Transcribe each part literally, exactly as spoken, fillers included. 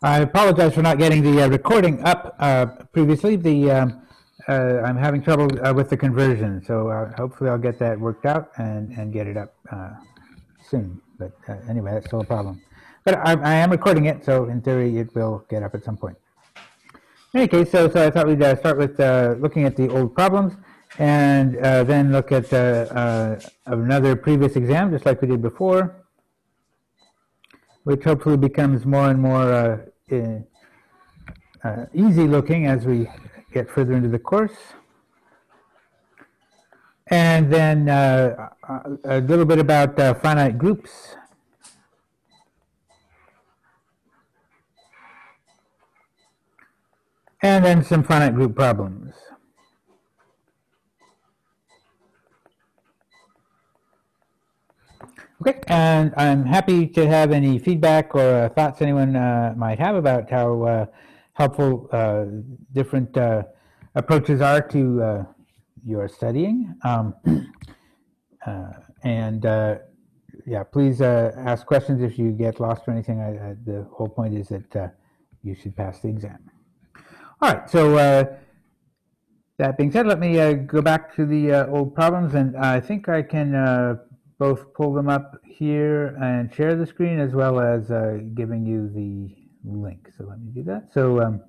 I apologize for not getting the uh, recording up uh, previously. The um, uh, I'm having trouble uh, with the conversion, so uh, hopefully I'll get that worked out and, and get it up uh, soon. But uh, anyway, that's still a problem. But I, I am recording it, so in theory it will get up at some point. In any case, so, so I thought we'd uh, start with uh, looking at the old problems and uh, then look at uh, uh, another previous exam, just like we did before, which hopefully becomes more and more uh, uh, uh, easy looking as we get further into the course. And then uh, a little bit about uh, finite groups. And then some finite group problems. Okay, and I'm happy to have any feedback or uh, thoughts anyone uh, might have about how uh, helpful uh, different uh, approaches are to uh, your studying. Um, uh, and uh, yeah, please uh, ask questions if you get lost or anything. I, I, the whole point is that uh, you should pass the exam. All right, so uh, that being said, let me uh, go back to the uh, old problems, and I think I can uh, both pull them up here and share the screen as well as uh, giving you the link. So let me do that. So um,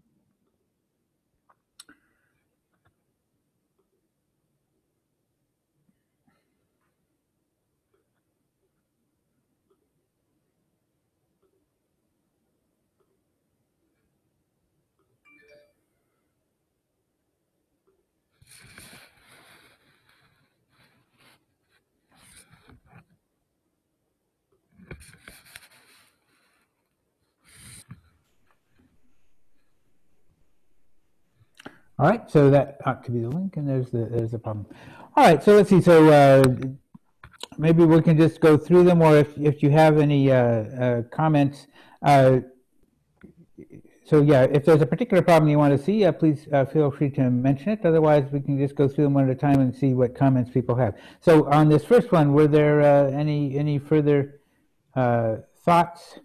all right, so that ought to be the link, and there's the there's the problem. All right, so let's see. So uh, maybe we can just go through them, or if if you have any uh, uh, comments. Uh, so yeah, if there's a particular problem you want to see, uh, please uh, feel free to mention it. Otherwise, we can just go through them one at a time and see what comments people have. So on this first one, were there uh, any any further uh, thoughts?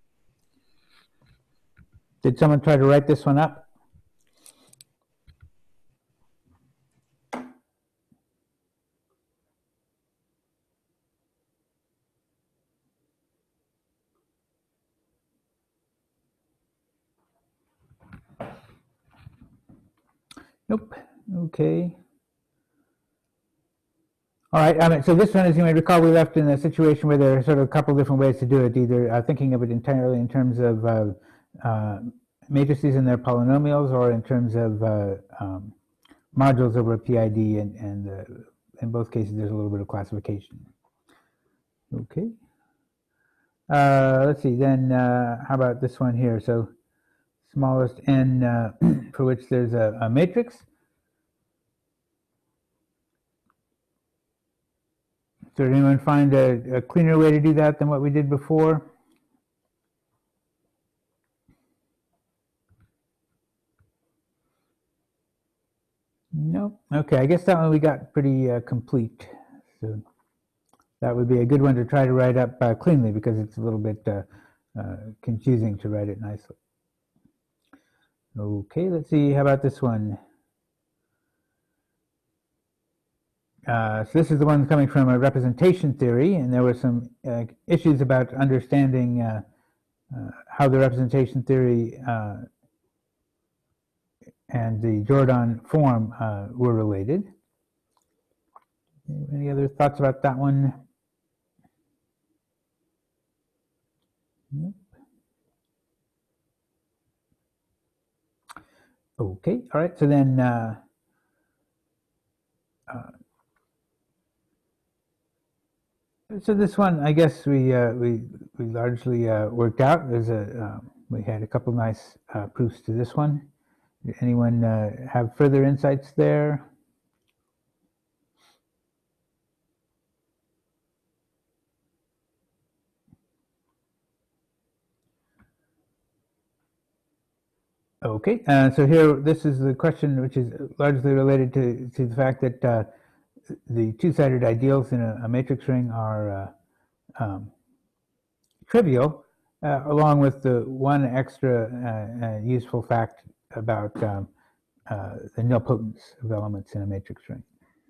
Did someone try to write this one up? Nope. Okay. All right. I mean, so this one, as you may recall, we left in a situation where there are sort of a couple different ways to do it. Either uh, thinking of it entirely in terms of uh, uh, matrices and their polynomials, or in terms of uh, um, modules over a P I D, and, and uh, in both cases, there's a little bit of classification. Okay. Uh, let's see. Then uh, how about this one here? So smallest n uh, for which there's a, a matrix. So did anyone find a, a cleaner way to do that than what we did before? Nope. Okay, I guess that one we got pretty uh, complete. So that would be a good one to try to write up uh, cleanly, because it's a little bit uh, uh, confusing to write it nicely. Okay, let's see. How about this one? Uh, so this is the one coming from a representation theory, and there were some uh, issues about understanding uh, uh, how the representation theory uh, and the Jordan form uh, were related. Any other thoughts about that one? Nope. Okay, all right, so then uh, uh, so this one, I guess we uh, we we largely uh, worked out. There's a um, we had a couple nice uh, proofs to this one. Did anyone uh, have further insights there? Okay, uh, so here, this is the question which is largely related to, to the fact that uh, the two-sided ideals in a, a matrix ring are uh, um, trivial, uh, along with the one extra uh, uh, useful fact about um, uh, the nilpotence of elements in a matrix string.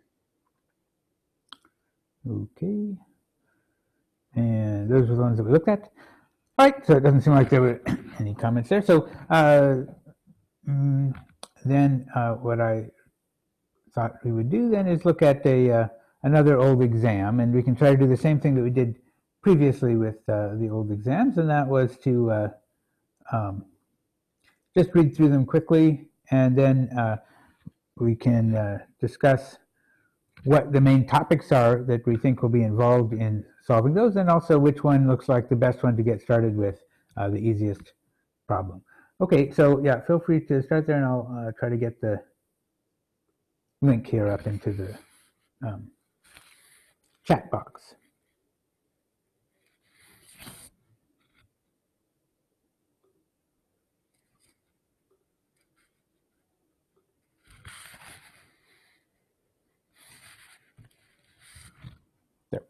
Okay, and those were the ones that we looked at. All right, so it doesn't seem like there were any comments there. So uh, mm, then uh, what I thought we would do then is look at a uh, another old exam, and we can try to do the same thing that we did previously with uh, the old exams, and that was to uh, um, just read through them quickly, and then uh, we can uh, discuss what the main topics are that we think will be involved in solving those, and also which one looks like the best one to get started with, uh, the easiest problem. Okay, so yeah, feel free to start there, and I'll uh, try to get the link here up into the um, chat box. There.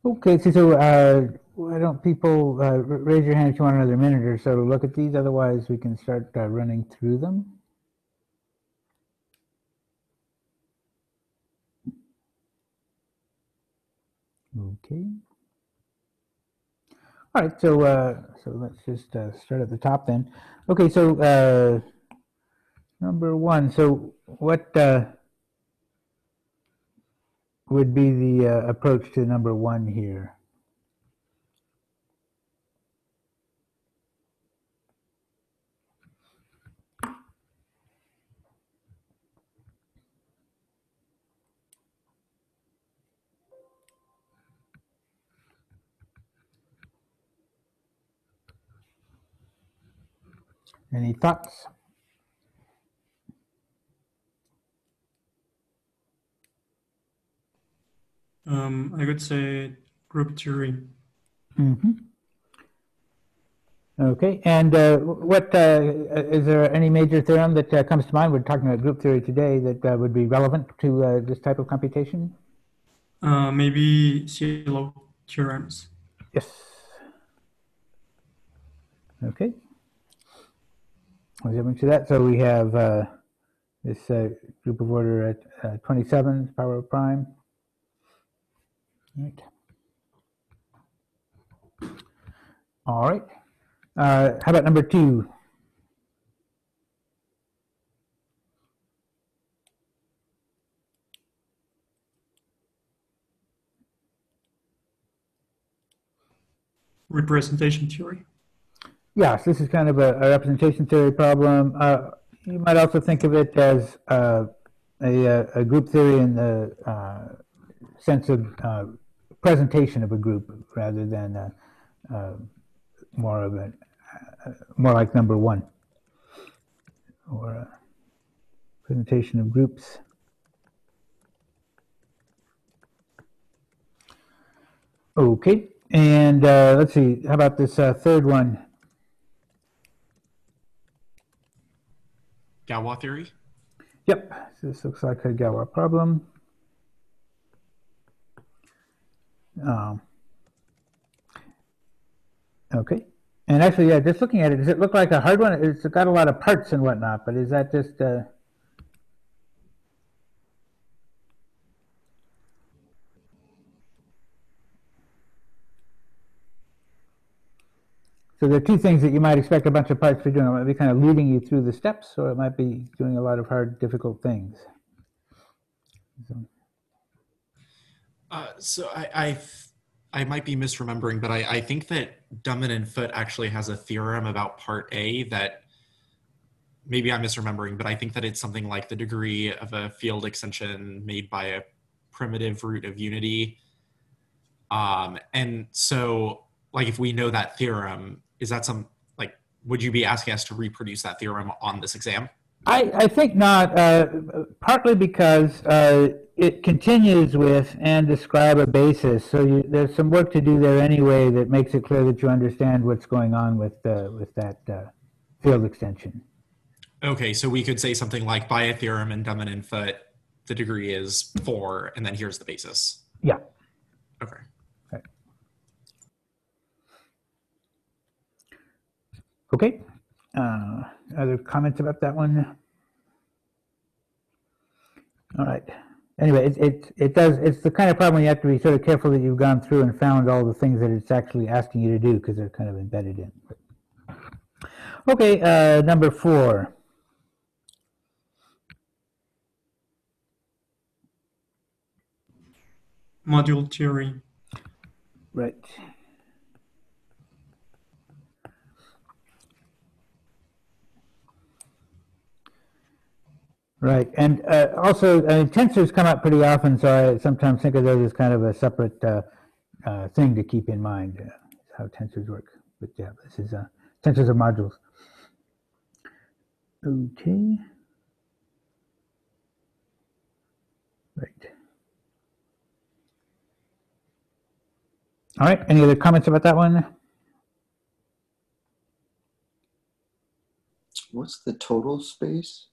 Okay, so, so uh, why don't people uh, raise your hand if you want another minute or so to look at these? Otherwise, we can start uh, running through them. Okay. All right, so uh, so let's just uh, start at the top then. Okay, so uh, number one. So what uh, would be the uh, approach to number one here? Any thoughts? Um, I would say group theory. Mm-hmm. Okay, and uh, what uh, is there any major theorem that uh, comes to mind? We're talking about group theory today that uh, would be relevant to uh, this type of computation. Uh, maybe Cielo theorems. Yes. Okay. I'll jump into that. So we have uh, this uh, group of order at uh, twenty-seven, power of prime. Right. All right. Uh, how about number two? Representation theory. Yes, this is kind of a, a representation theory problem. Uh, you might also think of it as uh, a, a group theory in the uh, sense of uh, presentation of a group rather than uh, uh, more of a uh, more like number one or a presentation of groups. Okay, and uh, let's see. How about this uh, third one? Galois theory? Yep, so this looks like a Galois problem. Um, okay, and actually, yeah, just looking at it, does it look like a hard one? It's got a lot of parts and whatnot, but is that just... Uh... So there are two things that you might expect a bunch of parts for doing. It might be kind of leading you through the steps, or it might be doing a lot of hard, difficult things. So, Uh, so I, I, I might be misremembering, but I, I think that Dummen and Foote actually has a theorem about part A that maybe I'm misremembering, but I think that it's something like the degree of a field extension made by a primitive root of unity. Um, and so, like, if we know that theorem, is that some, like, would you be asking us to reproduce that theorem on this exam? I, I think not, uh, partly because uh, it continues with and describe a basis. So you, there's some work to do there anyway that makes it clear that you understand what's going on with, uh, with that uh, field extension. Okay, so we could say something like by a theorem in Dummen and Foote, the degree is four, and then here's the basis. Yeah. Okay. Right. Okay. Uh, other comments about that one? All right. Anyway, it, it, it does, it's the kind of problem you have to be sort of careful that you've gone through and found all the things that it's actually asking you to do because they're kind of embedded in. Okay, uh, number four. Module theory. Right. Right, and uh, also, I mean, tensors come up pretty often, so I sometimes think of those as kind of a separate uh, uh, thing to keep in mind, uh, how tensors work. But yeah, this is uh, tensors are modules. Okay. Right. All right, any other comments about that one? What's the total space?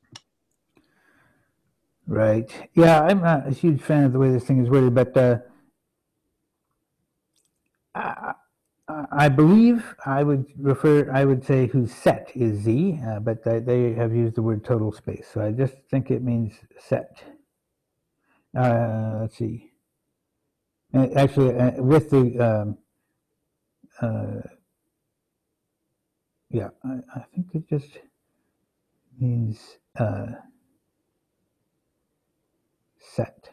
Right. Yeah, I'm not a huge fan of the way this thing is worded, but uh, I believe I would refer, I would say whose set is Z, uh, but they, they have used the word total space. So I just think it means set. Uh, let's see. Uh, Actually, uh, with the, um, uh, yeah, I, I think it just means uh, set.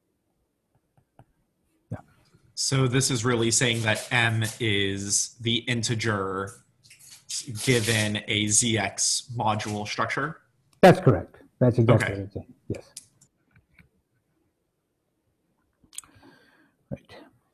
So this is really saying that M is the integer given a Z X module structure. That's correct. That's exactly Okay. what I'm saying. Yes. Right.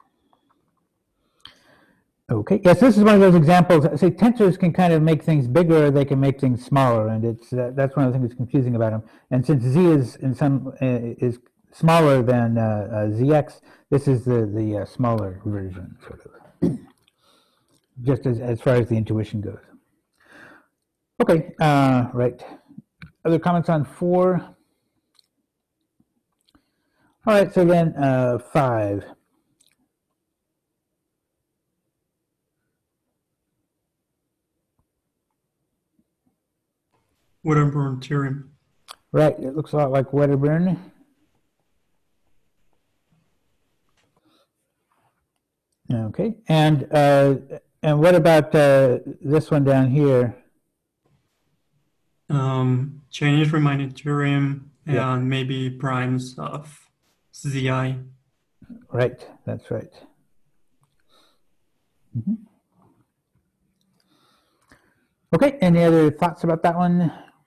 Okay. Yes, this is one of those examples. Say tensors can kind of make things bigger, or they can make things smaller, and it's uh, that's one of the things that's confusing about them. And since Z is in some uh, is smaller than uh, uh, Z X, this is the the uh, smaller version, sort of. Just as as far as the intuition goes. Okay. Uh, right. Other comments on four? All right. So then uh, five. Wedderburn theorem. Right, it looks a lot like Wedderburn. Okay, and uh, and what about uh, this one down here? Um, Chinese Riemann theorem and Yeah. maybe primes of Z I. Right, that's right. Mhm. Okay, any other thoughts about that one?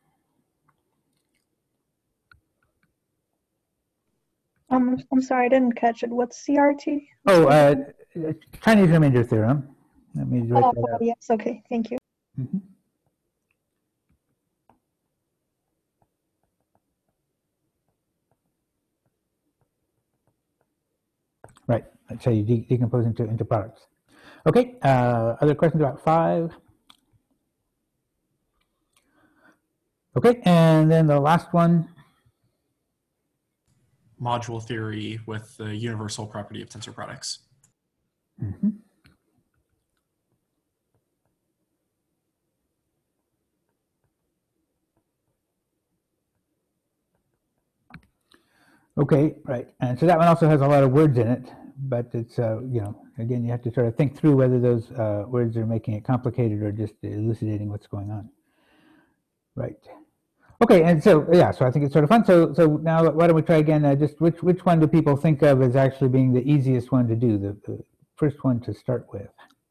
Um, I'm sorry, I didn't catch it. What's C R T? Oh, uh, Chinese remainder theorem. Let me write Oh, that out. yes, okay, thank you. Mhm. Right, that's how you de decompose into, into products. Okay, uh, other questions about five? Okay, and then the last one. Module theory with the universal property of tensor products. Mm-hmm. Okay, right. And so that one also has a lot of words in it, but it's, uh, you know, again, you have to sort of think through whether those uh, words are making it complicated or just elucidating what's going on. Right. Okay, and so, yeah, so I think it's sort of fun. So so now why don't we try again, uh, just which, which one do people think of as actually being the easiest one to do, the, the first one to start with?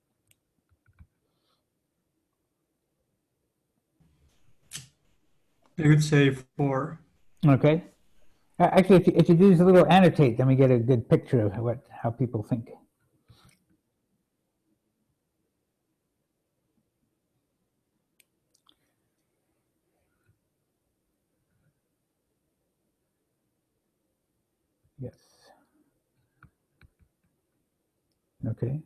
I would say four. Okay. Uh, Actually, if you, if you do a little annotate, then we get a good picture of what how people think. Yes. Okay.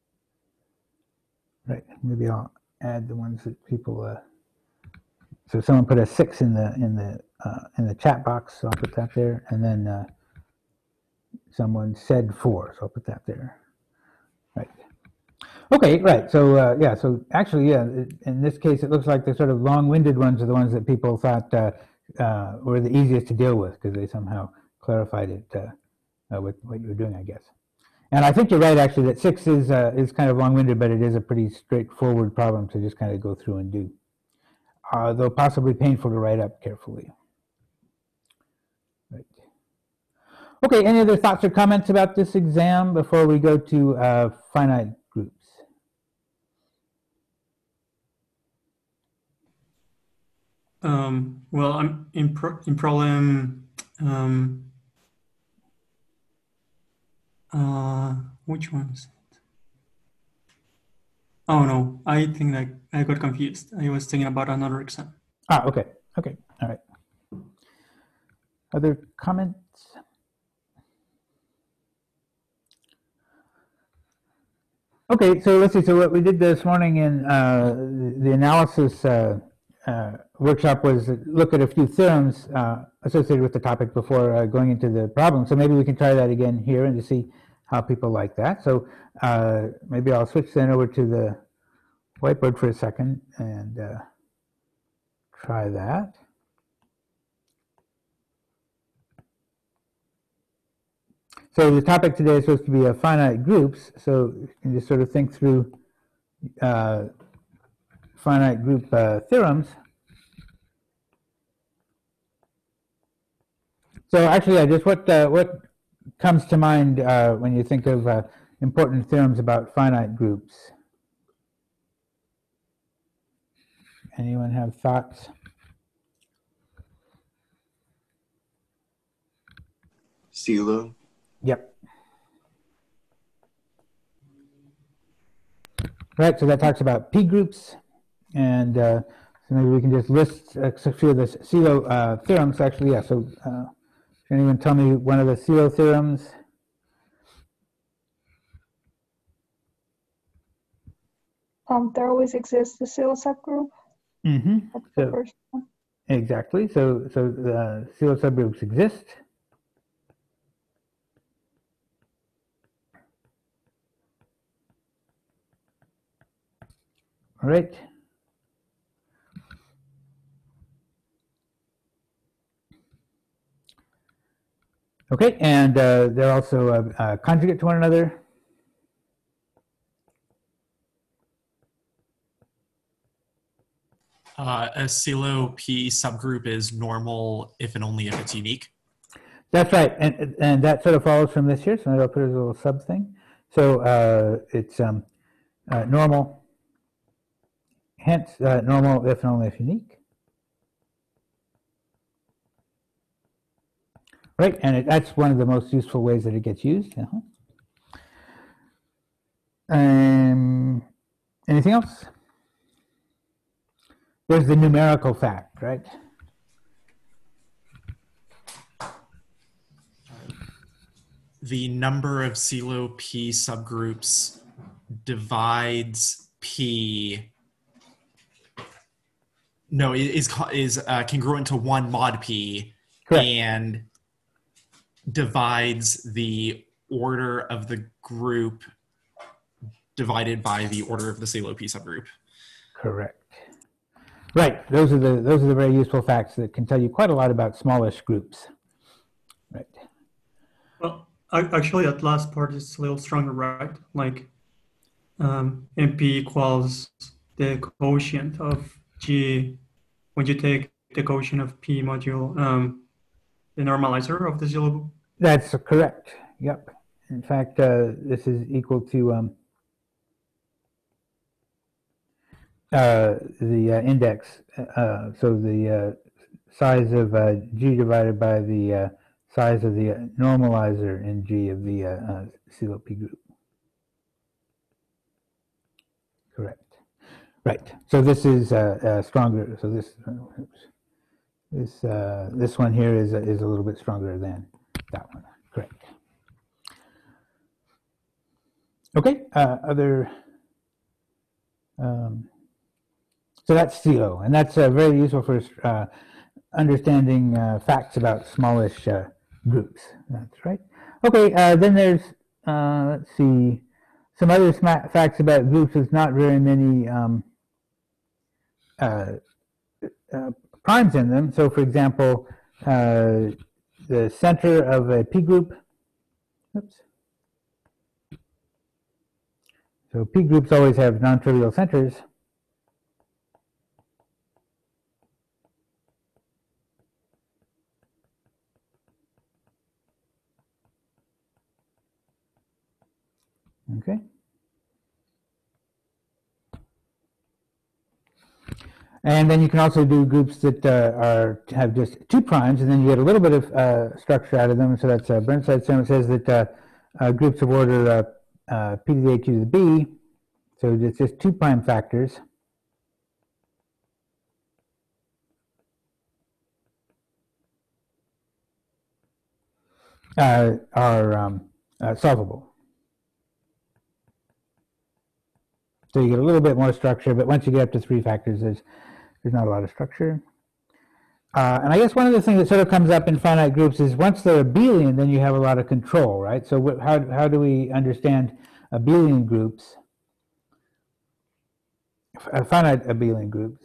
Right. Maybe I'll add the ones that people. Uh, so someone put a six in the in the uh, in the chat box, so I'll put that there, and then uh, someone said four, so I'll put that there. Right. Okay. Right. So uh, yeah. So actually, yeah. In this case, it looks like the sort of long-winded ones are the ones that people thought uh, uh, were the easiest to deal with because they somehow clarified it uh, uh, with what you were doing, I guess. And I think you're right, actually, that six is uh, is kind of long-winded, but it is a pretty straightforward problem to just kind of go through and do, uh, though possibly painful to write up carefully. Right. Okay, any other thoughts or comments about this exam before we go to uh, finite groups? Um, well, I'm in, pro in problem. Um, uh, which one is it? Oh no, I think that I got confused. I was thinking about another exam. Ah, okay, okay, all right. Other comments? Okay, so let's see. So what we did this morning in uh, the, the analysis uh, uh, workshop was look at a few theorems uh, associated with the topic before uh, going into the problem. So maybe we can try that again here and to see how people like that. So uh, maybe I'll switch then over to the whiteboard for a second and uh, try that. So the topic today is supposed to be uh, finite groups. So you can just sort of think through uh, finite group uh, theorems. So actually, I just what uh, what comes to mind uh, when you think of uh, important theorems about finite groups? Anyone have thoughts? CELO. Yep. Right, so that talks about P groups, and uh, so maybe we can just list a few of the CELO uh, theorems. Actually, yeah. So, uh, can anyone tell me one of the CELO theorems? Um, there always exists the CELO subgroup. Mm-hmm. That's the So, first one. exactly. So, so the CELO subgroups exist. All right. Okay, and uh, they're also uh, uh, conjugate to one another. Uh, a CELO P subgroup is normal if and only if it's unique. That's right, and and that sort of follows from this here. So maybe I'll put it as a little sub thing. So uh, it's um, uh, normal, hence uh, normal if and only if unique. Right, and it, that's one of the most useful ways that it gets used. Uh-huh. Um, anything else? There's the numerical fact, right? The number of CELO P subgroups divides P. No, is is uh, congruent to one mod P. Correct. And divides the order of the group divided by the order of the CELO P subgroup. Correct. Right. Those are the those are the very useful facts that can tell you quite a lot about smallish groups. Right. Well, I, actually, that last part is a little stronger, right? Like, um, M P equals the quotient of G when you take the quotient of P module um, the normalizer of the CELO. That's correct. Yep. In fact, uh, this is equal to um, uh, the uh, index. Uh, so the uh, size of uh, G divided by the uh, size of the uh, normalizer in G of the uh, uh, CELO P group. Correct. Right. So this is uh, uh, stronger. So this oops, this uh, this one here is is a little bit stronger than that one. Correct. Okay. Uh, other. Um, so that's CELO, and that's uh, very useful for uh, understanding uh, facts about smallish uh, groups. That's right. Okay. Uh, then there's uh, let's see some other facts about groups. There's not very many um, uh, uh, primes in them. So, for example, uh, the center of a P group. Oops. So P groups always have non-trivial centers. Okay. And then you can also do groups that uh, are have just two primes, and then you get a little bit of uh, structure out of them. So that's uh, Burnside's theorem says that uh, uh, groups of order uh, uh, p to the a, q to the b, so it's just two prime factors. Uh, are um, uh, solvable. So you get a little bit more structure, but once you get up to three factors, there's there's not a lot of structure. Uh, and I guess one of the things that sort of comes up in finite groups is once they're abelian, then you have a lot of control, right? So wh- how, how do we understand abelian groups, f- uh, finite abelian groups?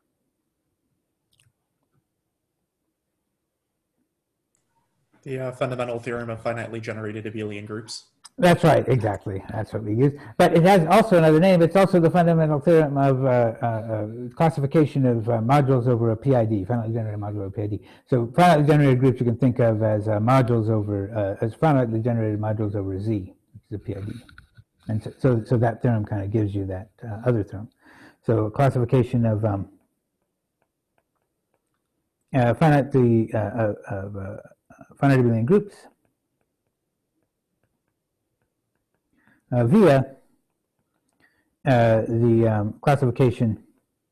The uh, fundamental theorem of finitely generated abelian groups. That's right, exactly. That's what we use. But it has also another name. It's also the fundamental theorem of uh, uh, uh, classification of uh, modules over a P I D, finitely generated module over a P I D. So finitely generated groups you can think of as uh, modules over, uh, as finitely generated modules over Z, which is a P I D. And so, so, so that theorem kind of gives you that uh, other theorem. So classification of um, uh, finitely, uh, of uh, finite abelian groups uh, via uh, the um, classification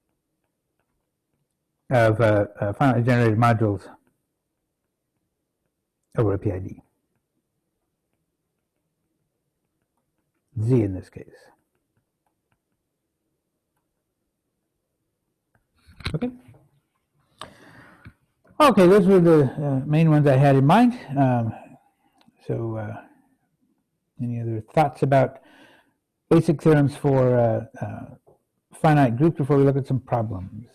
of uh, uh, finitely generated modules over a P I D. Z in this case. Okay. Okay, those were the uh, main ones I had in mind. Um, so, uh, any other thoughts about basic theorems for uh, uh, finite groups before we look at some problems?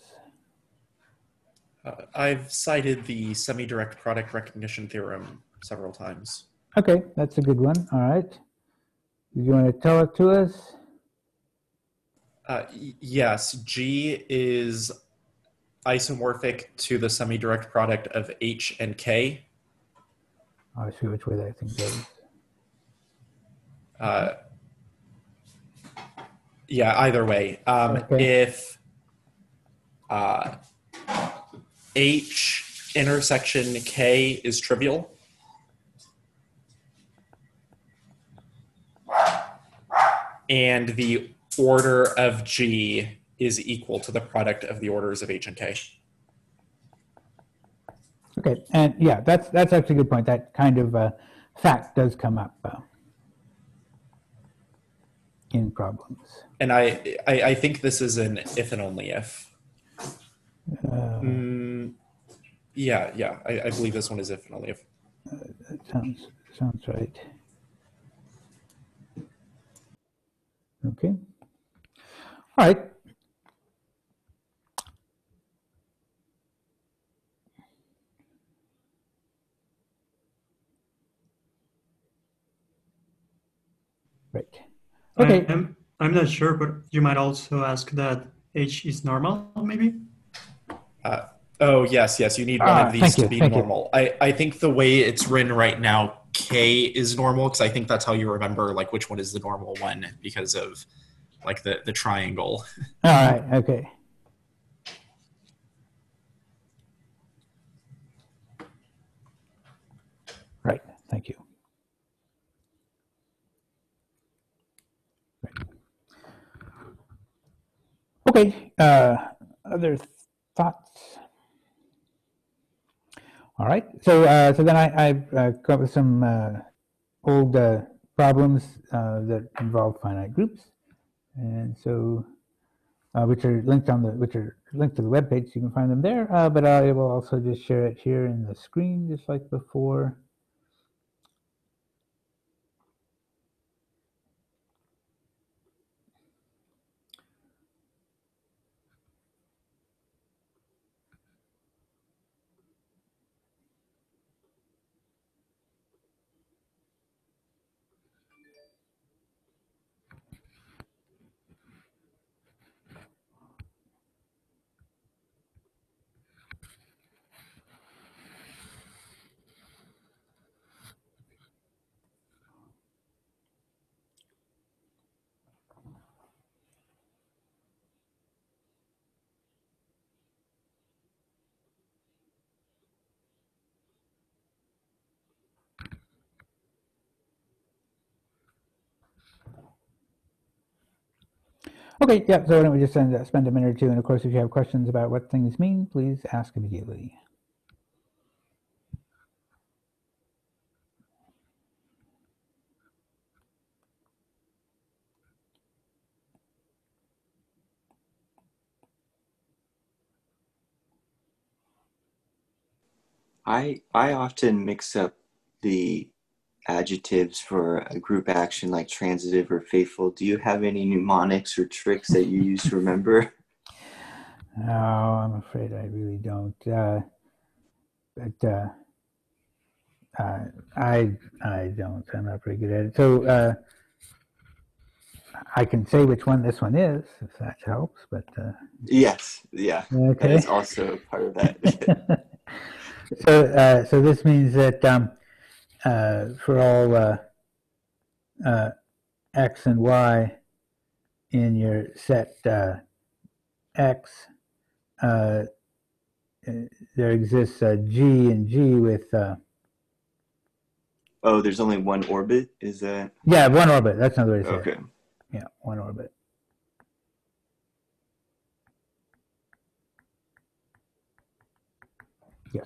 Uh, I've cited the semi-direct product recognition theorem several times. Okay, that's a good one. All right. Do you want to tell it to us? Uh, y- yes, G is isomorphic to the semi-direct product of H and K. I'll see which way that thing goes. Uh, yeah, either way. Um, Okay. If uh, H intersection K is trivial, and the order of G is equal to the product of the orders of H and K. Okay, and yeah, that's that's actually a good point. That kind of uh, fact does come up uh, in problems. And I, I, I think this is an if and only if. Uh, Mm, yeah, yeah, I, I believe this one is if and only if. that sounds sounds right. Okay. All right. Right. Okay. I'm, I'm not sure, but you might also ask that H is normal, maybe? Uh, oh, yes, yes, you need one Ah, of these thank to you, be thank you. normal. I, I think the way it's written right now, K is normal, because I think that's how you remember like which one is the normal one because of like the, the triangle. All right. Okay. Right. Thank you. Right. Okay. Uh, other thoughts? All right. So, uh, so then I, I've uh, come up with some uh, old uh, problems uh, that involve finite groups, and so uh, which are linked on the which are linked to the web page. So you can find them there. Uh, but I will also just share it here in the screen, just like before. Okay, yeah, so why don't we just spend, uh, spend a minute or two, and of course, if you have questions about what things mean, please ask immediately. I I often mix up the adjectives for a group action like transitive or faithful. Do you have any mnemonics or tricks that you use to remember? No, I'm afraid I really don't. Uh, but uh, uh, I I don't. I'm not very good at it. So uh, I can say which one this one is, if that helps. But uh, Yes, yeah, that okay. is also part of that. so uh, so this means that um, uh, for all uh, uh, x and y in your set uh, X, uh, there exists a G and G with uh, Oh, there's only one orbit? Is that yeah, one orbit. That's another way to say it. okay? Yeah, one orbit. Yes.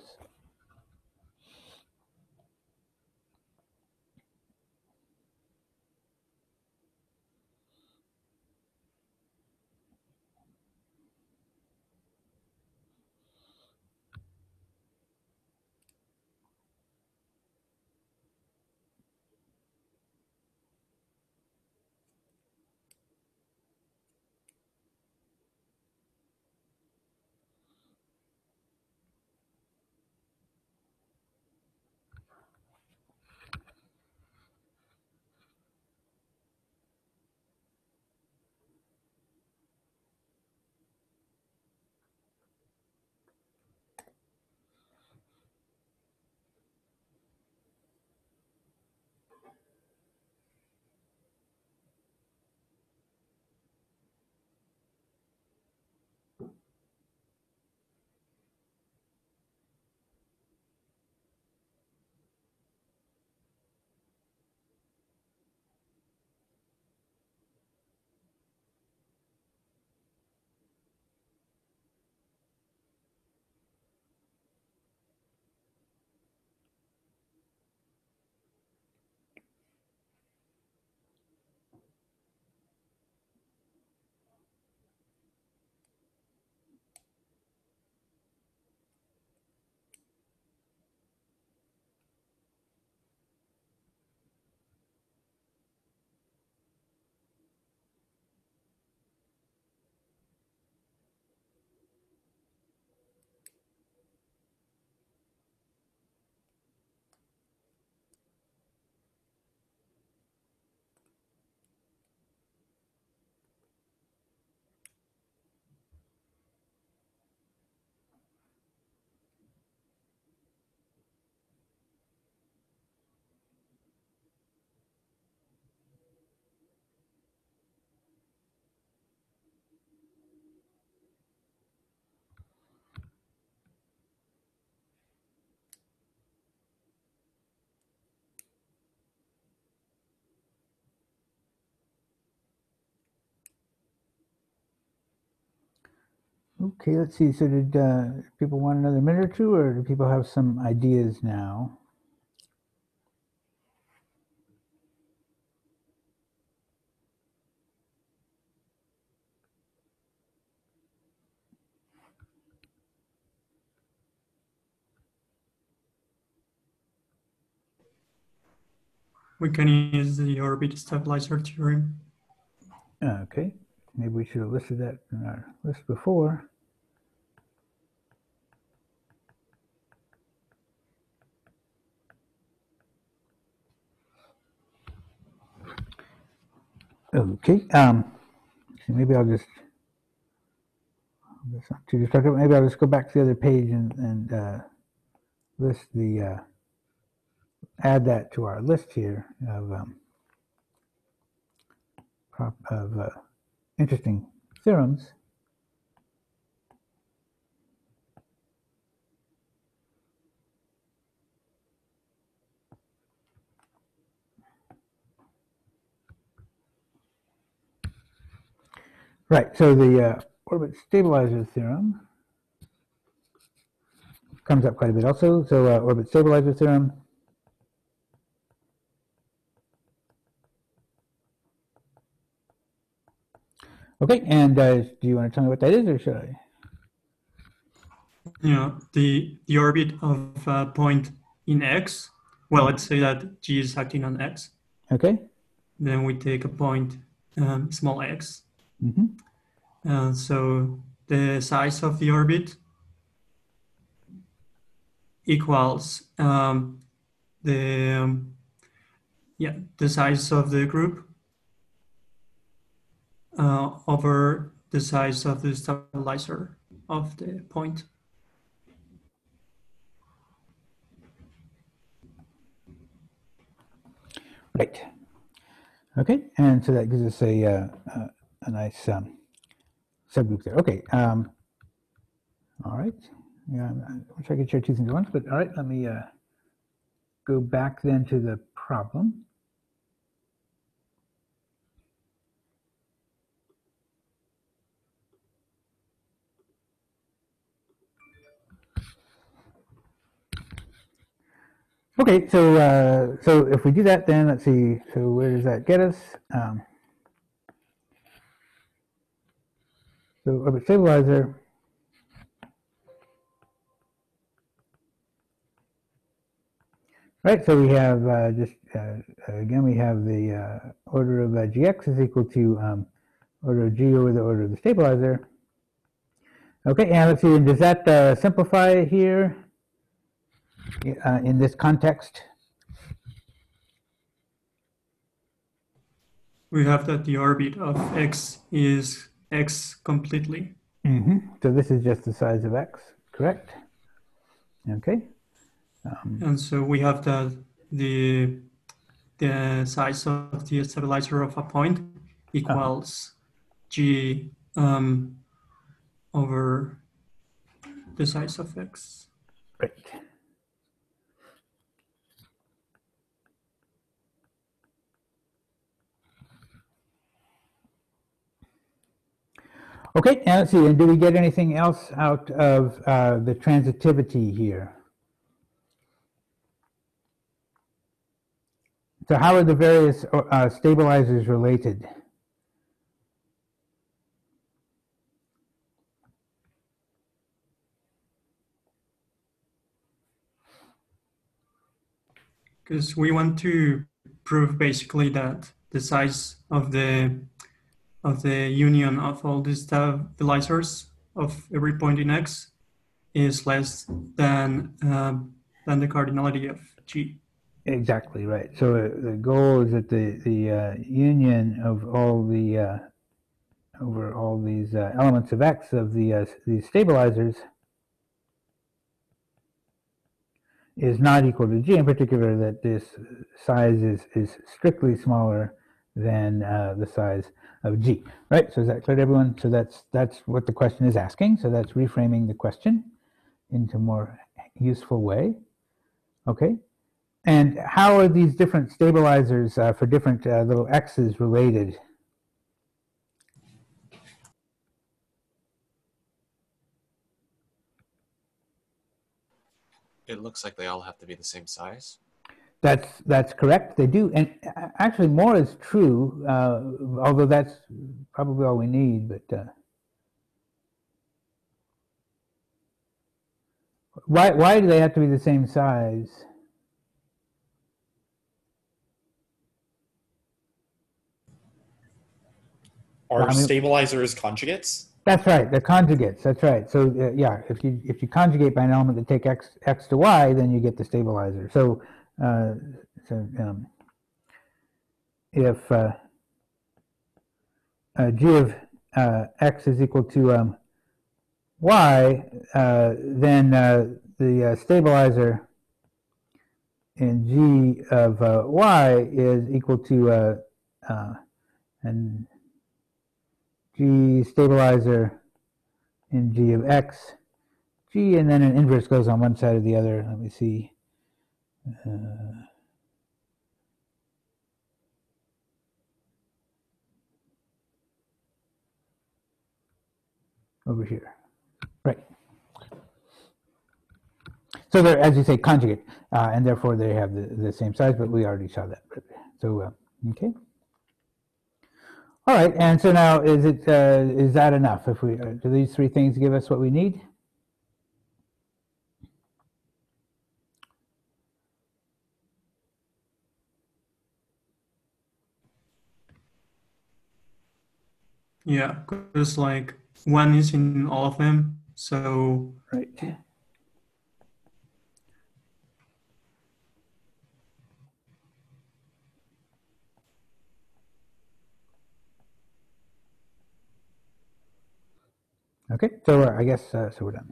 Okay, let's see. So did uh, people want another minute or two, or do people have some ideas now? We can use the orbit stabilizer theorem. Okay, maybe we should have listed that in our list before. Okay, um, so maybe I'll just, to just talk about, maybe I'll just go back to the other page and, and uh, list the, uh, add that to our list here of, um, prop, of uh, interesting theorems. Right, so the uh, orbit stabilizer theorem comes up quite a bit also. So uh, orbit stabilizer theorem. Okay, and uh, do you want to tell me what that is, or should I? you know, the the orbit of a point in X. Well, let's say that G is acting on X. Okay. Then we take a point um, small x. Mm-hmm. Uh, so the size of the orbit equals um, the um, yeah the size of the group uh, over the size of the stabilizer of the point. Right. Okay, and so that gives us a uh, uh, a nice um, subgroup there. Okay. Um, all right. Yeah, I wish I could share two things at once, but all right. Let me uh, go back then to the problem. Okay, so uh, so if we do that, then let's see. So where does that get us? Um, so orbit stabilizer. Right. So we have uh, just uh, again we have the uh, order of uh, gx is equal to um, order of g over the order of the stabilizer. Okay, and let's see. Does that uh, simplify here uh, in this context? We have that the orbit of x is x completely. Mm-hmm. So this is just the size of x, correct? Okay. Um, And so we have that the the size of the stabilizer of a point equals uh-huh. g um, over the size of x. Right. Okay, and let's see, and do we get anything else out of uh, the transitivity here? So how are the various uh, stabilizers related? Because we want to prove basically that the size of the of the union of all the stabilizers of every point in X is less than um, than the cardinality of G. Exactly right. So uh, the goal is that the the uh, union of all the uh, over all these uh, elements of X of the uh, these stabilizers is not equal to G. In particular, that this size is is strictly smaller than uh, the size of G. Right. So is that clear to everyone? So that's that's what the question is asking. So that's reframing the question into a more useful way. Okay. And how are these different stabilizers uh, for different uh, little x's related? It looks like they all have to be the same size. That's that's correct. They do, and actually more is true. Uh, although that's probably all we need. But uh, why why do they have to be the same size? Are I mean, stabilizers conjugates? That's right. They're conjugates. That's right. So uh, yeah, if you if you conjugate by an element that take x x to y, then you get the stabilizer. So uh, so um, if uh, uh, g of uh, x is equal to um, y, uh, then uh, the uh, stabilizer in g of uh, y is equal to uh, uh, and g stabilizer in g of x, g, and then an inverse goes on one side or the other. Let me see. Uh, over here, right. So they're, as you say, conjugate, uh, and therefore they have the, the same size, but we already saw that. So, uh, okay. All right, and so now is it uh, is that enough? If we uh, do these three things give us what we need? Yeah, because like one is in all of them. So Right. Okay, so uh, I guess uh, so we're done.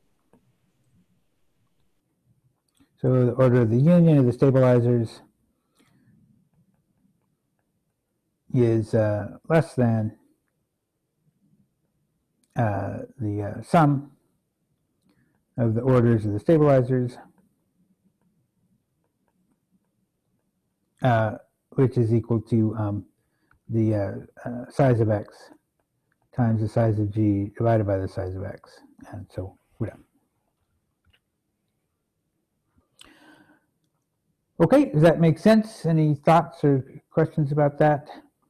So the order of the union of the stabilizers is uh, less than uh, the uh, sum of the orders of the stabilizers, uh, which is equal to um, the uh, uh, size of x times the size of g divided by the size of x. And so we're done. Okay, does that make sense? Any thoughts or questions about that?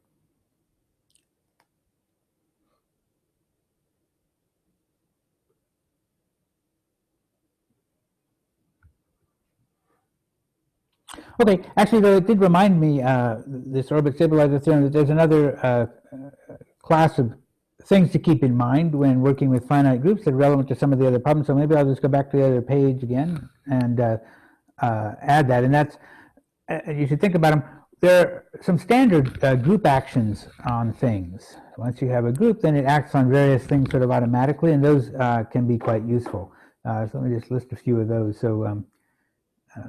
Okay, actually, though, it did remind me, uh, this orbit stabilizer theorem, that there's another uh, class of things to keep in mind when working with finite groups that are relevant to some of the other problems. So maybe I'll just go back to the other page again and uh, uh, add that. And that's, uh, you should think about them. There are some standard uh, group actions on things. Once you have a group, then it acts on various things sort of automatically, and those uh, can be quite useful. Uh, so let me just list a few of those. So um, uh,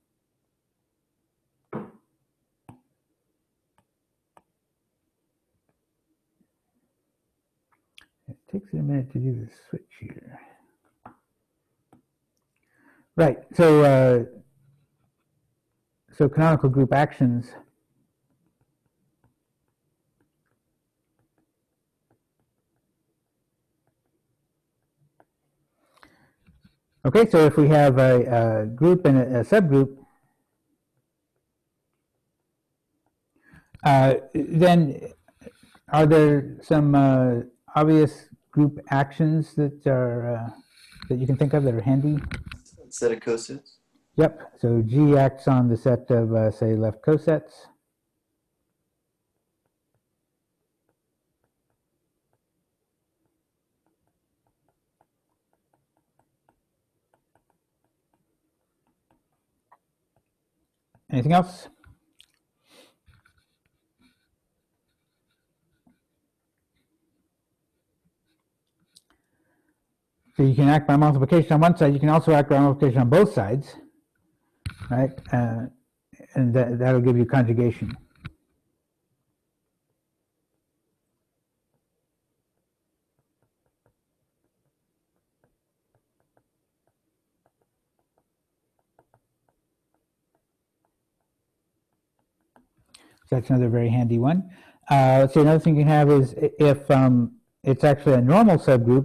it takes it a minute to do the switch here. Right, so uh, so canonical group actions okay, so if we have a, a group and a, a subgroup, uh, then are there some uh, obvious group actions that are uh, that you can think of that are handy? Set of cosets. Yep, so G acts on the set of, uh, say, left cosets. Anything else? So you can act by multiplication on one side. You can also act by multiplication on both sides, right? Uh, and that, that'll give you conjugation. So that's another very handy one. Uh, let's see, another thing you can have is if um, it's actually a normal subgroup,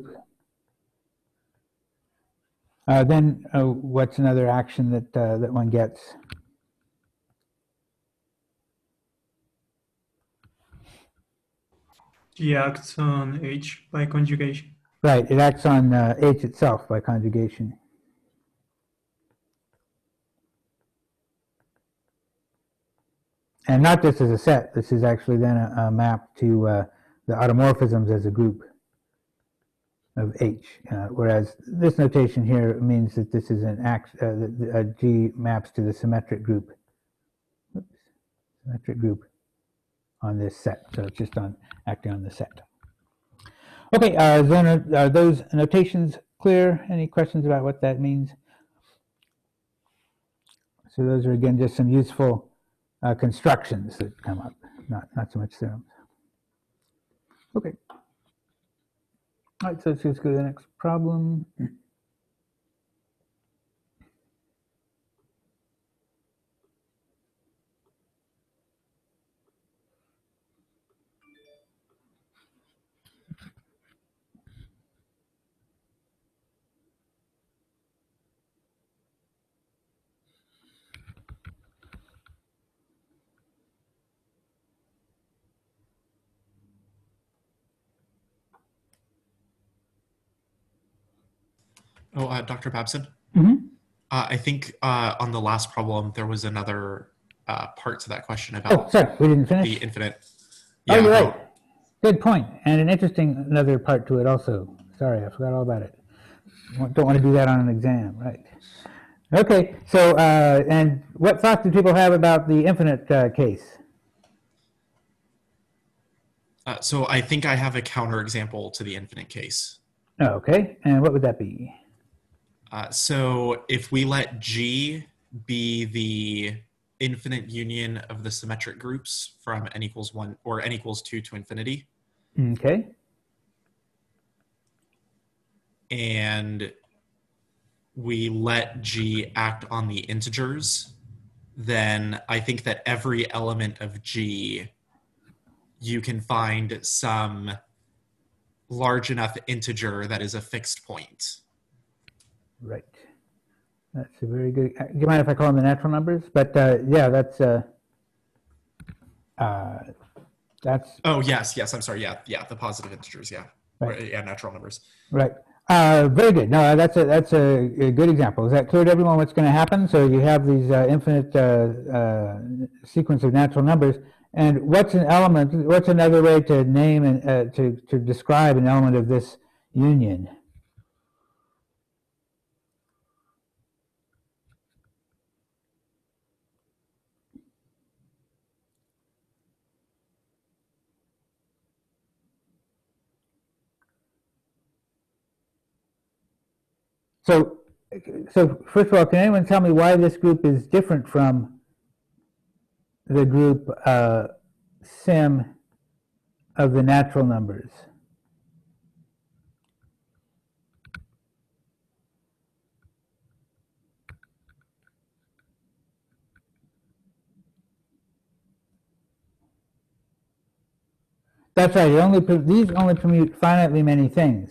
uh, then uh, what's another action that uh, that one gets? G acts on H by conjugation. Right, it acts on uh, H itself by conjugation. And not just as a set, this is actually then a, a map to uh, the automorphisms as a group of H, uh, whereas this notation here means that this is an act, uh, the, the, uh, G maps to the symmetric group. Oops, symmetric group on this set, so it's just on acting on the set. Okay, uh, then, are those notations clear? Any questions about what that means? So those are again just some useful uh, constructions that come up, not not so much theorems. Okay. All right, so let's just go to the next problem. Oh, uh, Doctor Babson? Mm-hmm. Uh, I think uh, on the last problem, there was another uh, part to that question about Oh, sorry, we didn't finish. the infinite. Oh, Yeah, you're no. right. Good point, and an interesting another part to it also. Sorry, I forgot all about it. Don't want to do that on an exam, right? Okay, so uh, and what thoughts do people have about the infinite uh, case? Uh, so I think I have a counterexample to the infinite case. Okay, and what would that be? Uh, so if we let G be the infinite union of the symmetric groups from n equals one or n equals two to infinity, Okay, and we let G act on the integers, then I think that every element of G, you can find some large enough integer that is a fixed point. right. That's a very good. uh, Do you mind if I call them the natural numbers? But uh, yeah, that's uh, uh, that's Oh, yes, yes, I'm sorry. Yeah, yeah, the positive integers, yeah. Right. Or, yeah, natural numbers. right. Uh, very good. No, that's a that's a, a good example. Is that clear to everyone what's going to happen? So you have these uh, infinite uh, uh, sequence of natural numbers, and what's an element? What's another way to name and uh, to to describe an element of this union? So, so first of all, can anyone tell me why this group is different from the group uh, sim of the natural numbers? That's right. It only these only permute finitely many things.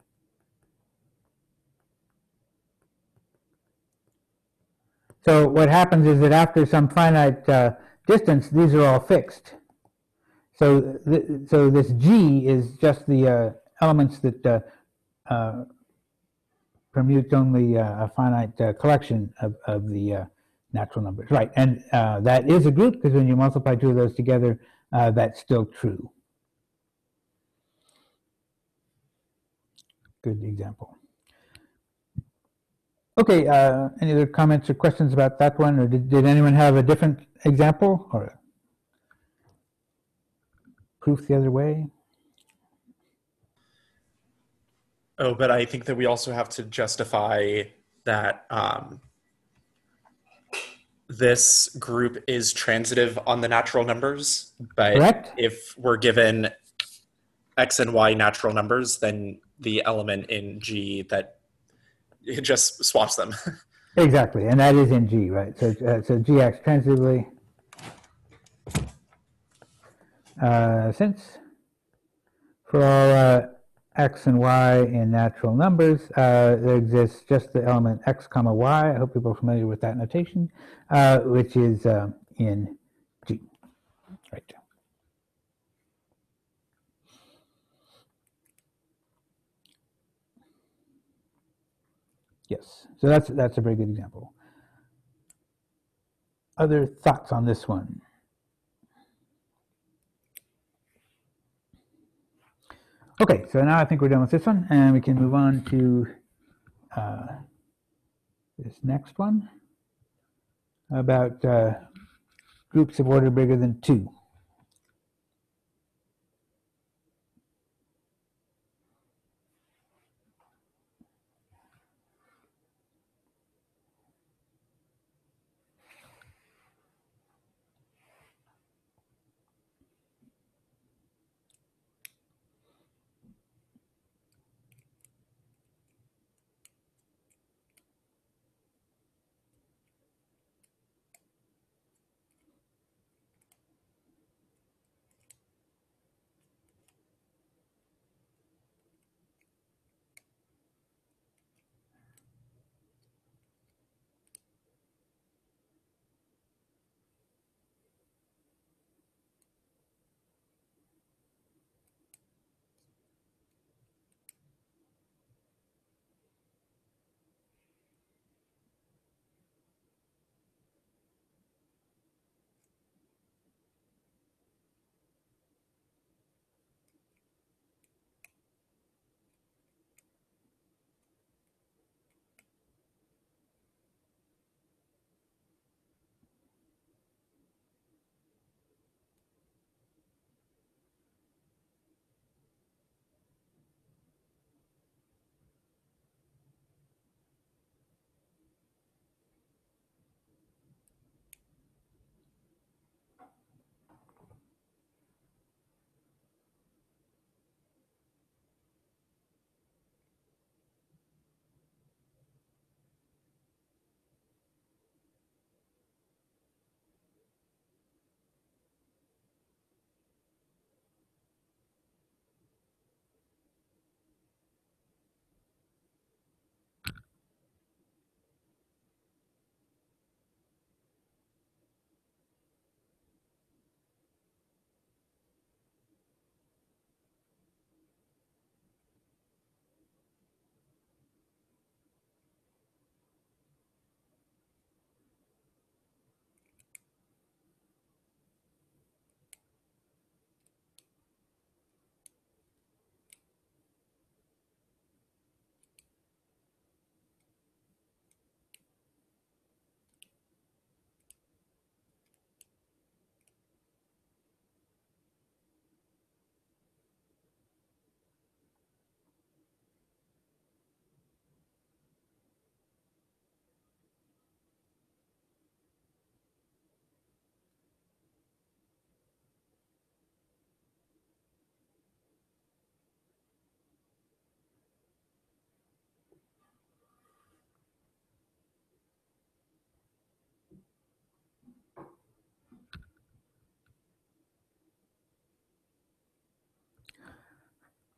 So what happens is that after some finite uh, distance, these are all fixed. So, th so this G is just the uh, elements that uh, uh, permute only uh, a finite uh, collection of, of the uh, natural numbers. Right, and uh, that is a group because when you multiply two of those together, uh, that's still true. Good example. Okay, uh, any other comments or questions about that one, or did, did anyone have a different example or proof the other way? Oh, but I think that we also have to justify that um, this group is transitive on the natural numbers, but Correct? if we're given x and y natural numbers, then the element in G that it just swaps them. Exactly, and that is in G, right? So, uh, so G acts transitively. Uh, since for all uh, x and y in natural numbers, uh, there exists just the element x comma y. I hope people are familiar with that notation, uh, which is uh, in G, right? Yes, so that's that's a very good example. Other thoughts on this one? Okay, so now I think we're done with this one, and we can move on to uh, this next one about uh, groups of order bigger than two.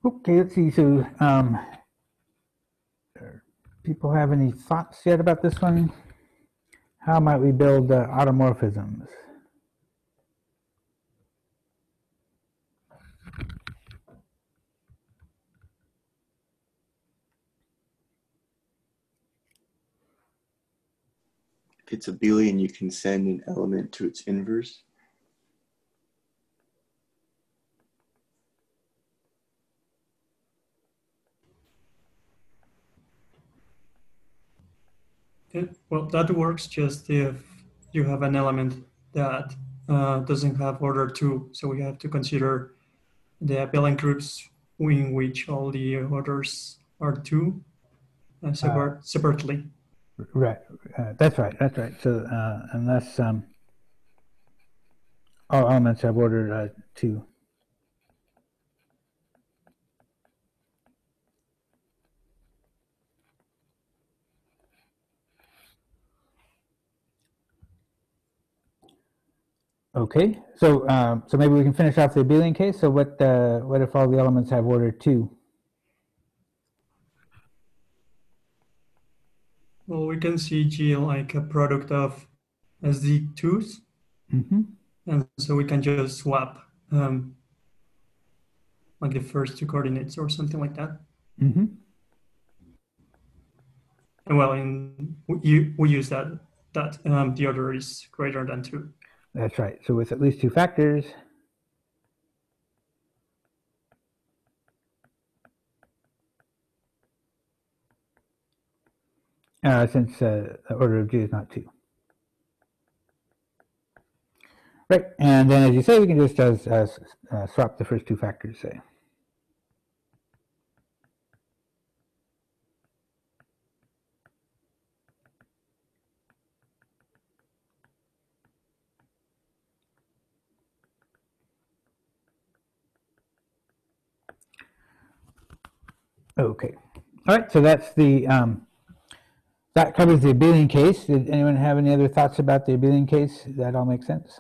Okay, let's see. So, um, people have any thoughts yet about this one? How might we build uh, automorphisms? If it's abelian, you can send an element to its inverse. It, well, that works just if you have an element that uh, doesn't have order two. So we have to consider the abelian groups in which all the orders are two uh, separ- separately. Right, uh, that's right, that's right. So uh, unless um, all elements have order uh, two. Okay, so um, so maybe we can finish off the abelian case. So what uh, what if all the elements have order two? Well, we can see G like a product of S D twos, Mm-hmm. and so we can just swap um, like the first two coordinates or something like that. Mm-hmm. And well, in we, we use that that um, the order is greater than two. That's right. So with at least two factors, uh, since uh, the order of G is not two. Right, and then as you say, we can just uh, uh, uh, swap the first two factors, say. Okay, all right, so that's the, um, that covers the abelian case. Did anyone have any other thoughts about the abelian case? Does that all make sense?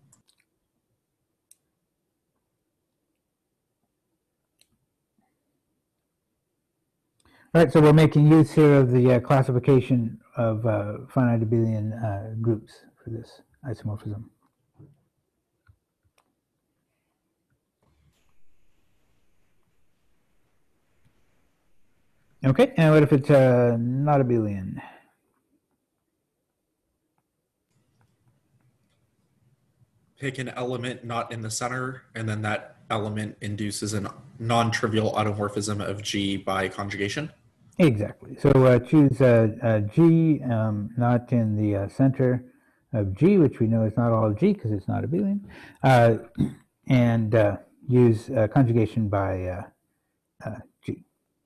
All right, so we're making use here of the uh, classification of uh, finite abelian uh, groups for this isomorphism. Okay, and what if it's uh, not abelian? Pick an element not in the center, and then that element induces a non-trivial automorphism of G by conjugation. Exactly. So uh, choose uh, uh, G, um, not in the uh, center of G, which we know is not all of G because it's not abelian, uh, and uh, use uh, conjugation by uh, uh, G.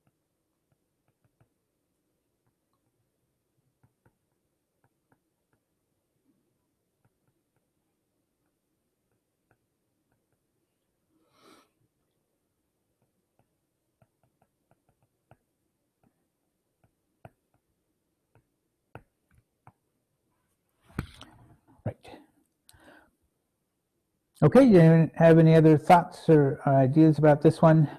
Right. Okay, do you have any other thoughts or ideas about this one?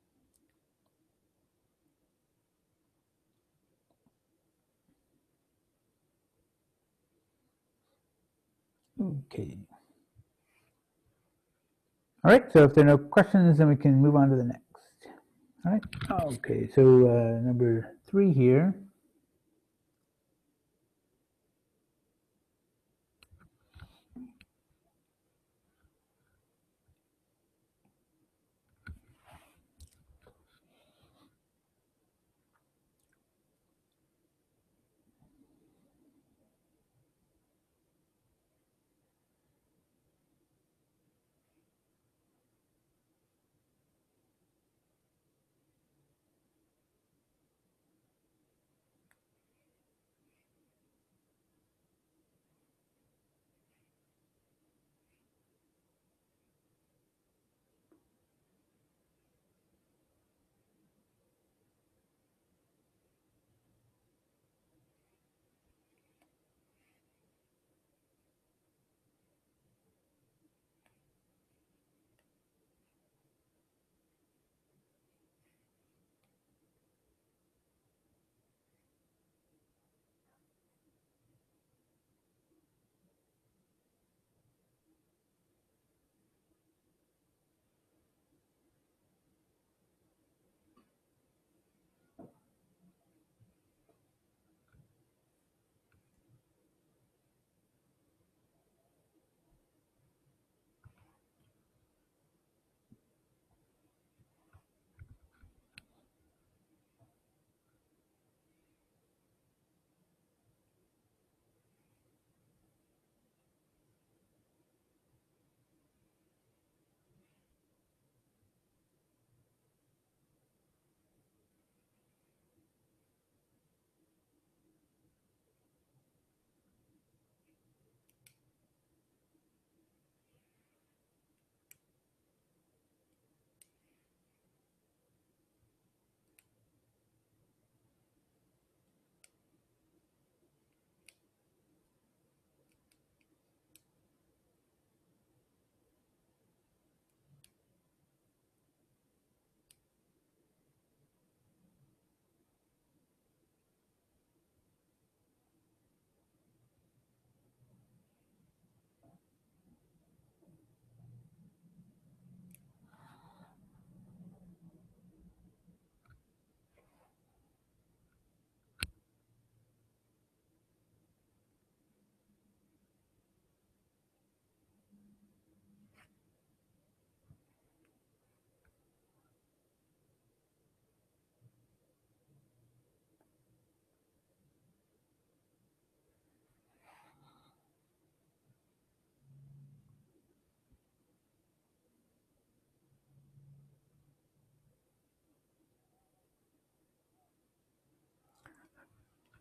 Okay. All right, so if there are no questions, then we can move on to the next. All right, okay, so uh, number three here.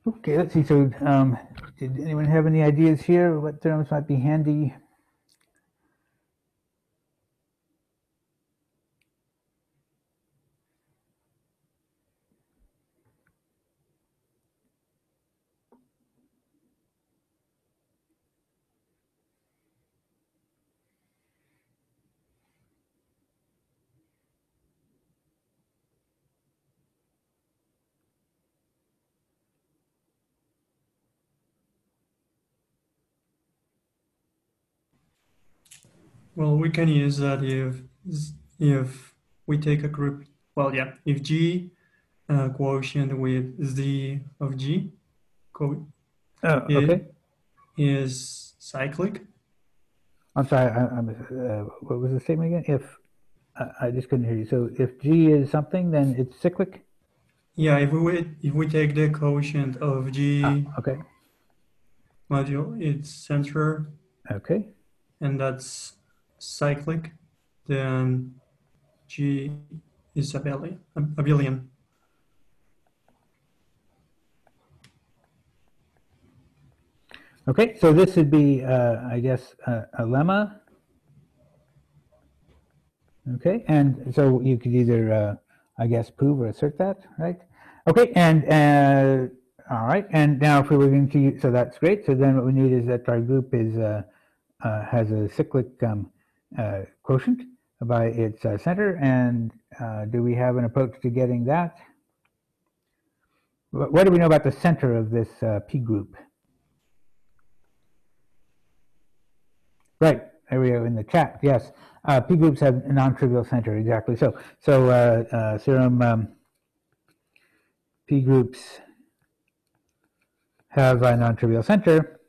Okay, let's see. So, um, did anyone have any ideas here? What theorems might be handy? Well, we can use that if if we take a group. Well, yeah, if G uh, quotient with Z of G co Oh, it okay. is cyclic. I'm sorry. I, I'm. Uh, what was the statement again? If I, I just couldn't hear you. So, if G is something, then it's cyclic. Yeah, if we if we take the quotient of G Ah, okay. module its center, Okay. and that's cyclic, then G is abelian. abelian. Okay. So this would be, uh, I guess, uh, a lemma. Okay, and so you could either, uh, I guess, prove or assert that, right? Okay, and uh, all right, and now if we were going to, use, so that's great. So then what we need is that our group is uh, uh, has a cyclic um, uh, quotient by its uh, center, and uh, do we have an approach to getting that? What, what do we know about the center of this uh, P group? Right, there we go in the chat. Yes, uh, P groups have a non-trivial center. Exactly. So, so uh, uh, theorem um, P groups have a non-trivial center.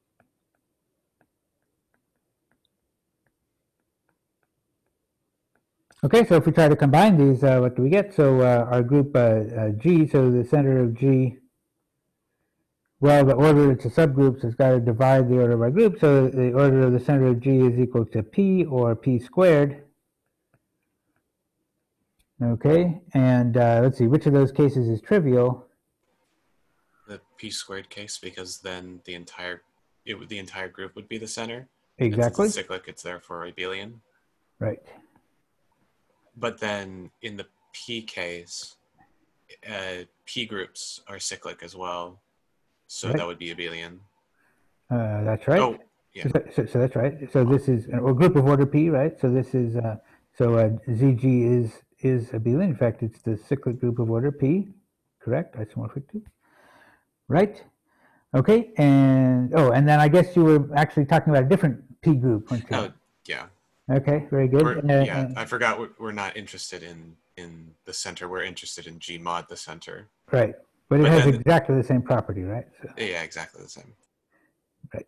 Okay, so if we try to combine these, uh, what do we get? So uh, our group uh, uh, G, so the center of G, well, the order it's a subgroups has got to divide the order of our group. So the order of the center of G is equal to P or P squared. Okay, and uh, let's see, which of those cases is trivial? The P squared case, because then the entire it would the entire group would be the center. Exactly. And since it's cyclic, it's therefore abelian. Right. But then in the P case, uh, P groups are cyclic as well, so Right. that would be abelian. Uh, that's right. Oh, yeah. So, so, so that's right. So this is a group of order P, right? So this is uh, so uh, Z G is is abelian. In fact, it's the cyclic group of order P. Correct. Isomorphic to. Right. Okay. And oh, and then I guess you were actually talking about a different P group, weren't you? Oh, yeah. Okay. Very good. We're, Uh, yeah, uh, I forgot. We're, we're not interested in in the center. We're interested in G mod the center. right. But it But has then- exactly the same property, right? So, Yeah, exactly the same. right.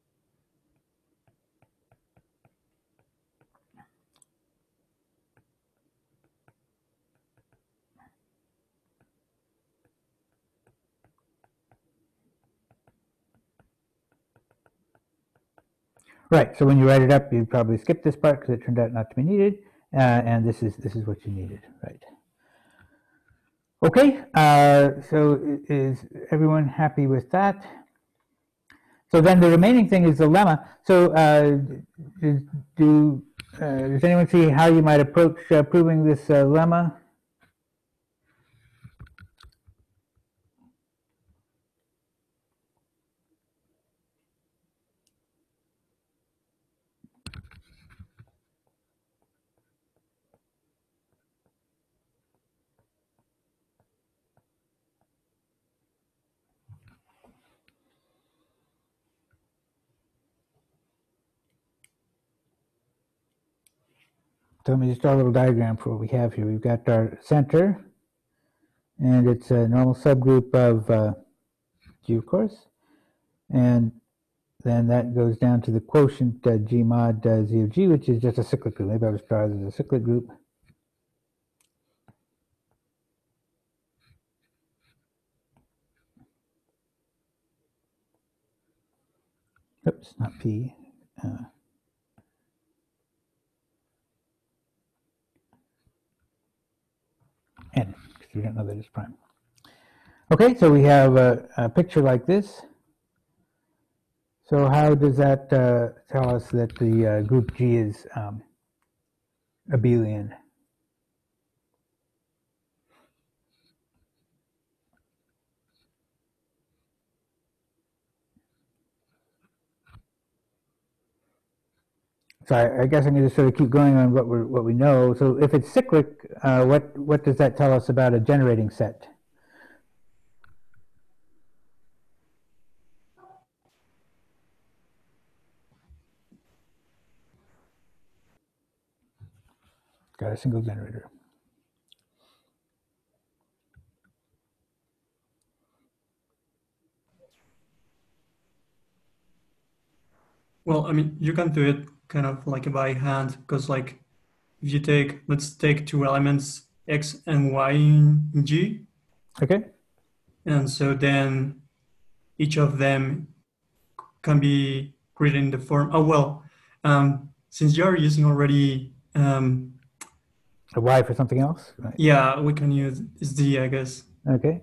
Right. So when you write it up, you probably skip this part because it turned out not to be needed, uh, and this is this is what you needed, right? Okay. Uh, so i- is everyone happy with that? So then the remaining thing is the lemma. So uh, do, do uh, does anyone see how you might approach uh, proving this uh, lemma? So let me just draw a little diagram for what we have here. We've got our center, and it's a normal subgroup of uh, G, of course, and then that goes down to the quotient uh, G mod uh, Z of G, which is just a cyclic group. Maybe I'll just draw it as a cyclic group. Oops, not P. Uh, N, because we don't know that it's prime. Okay, so we have a, a picture like this. So how does that uh, tell us that the uh, group G is um, abelian? So I, I guess I'm going to sort of keep going on what we what we know. So if it's cyclic, uh, what what does that tell us about a generating set? Got a single generator. Well, I mean, you can do it kind of like by hand because, like, if you take, let's take two elements, X and Y in G, Okay. and so then each of them can be created in the form. Oh, well, um, since you're using already, um, A Y for something else. Right. yeah, we can use Z, I guess. Okay.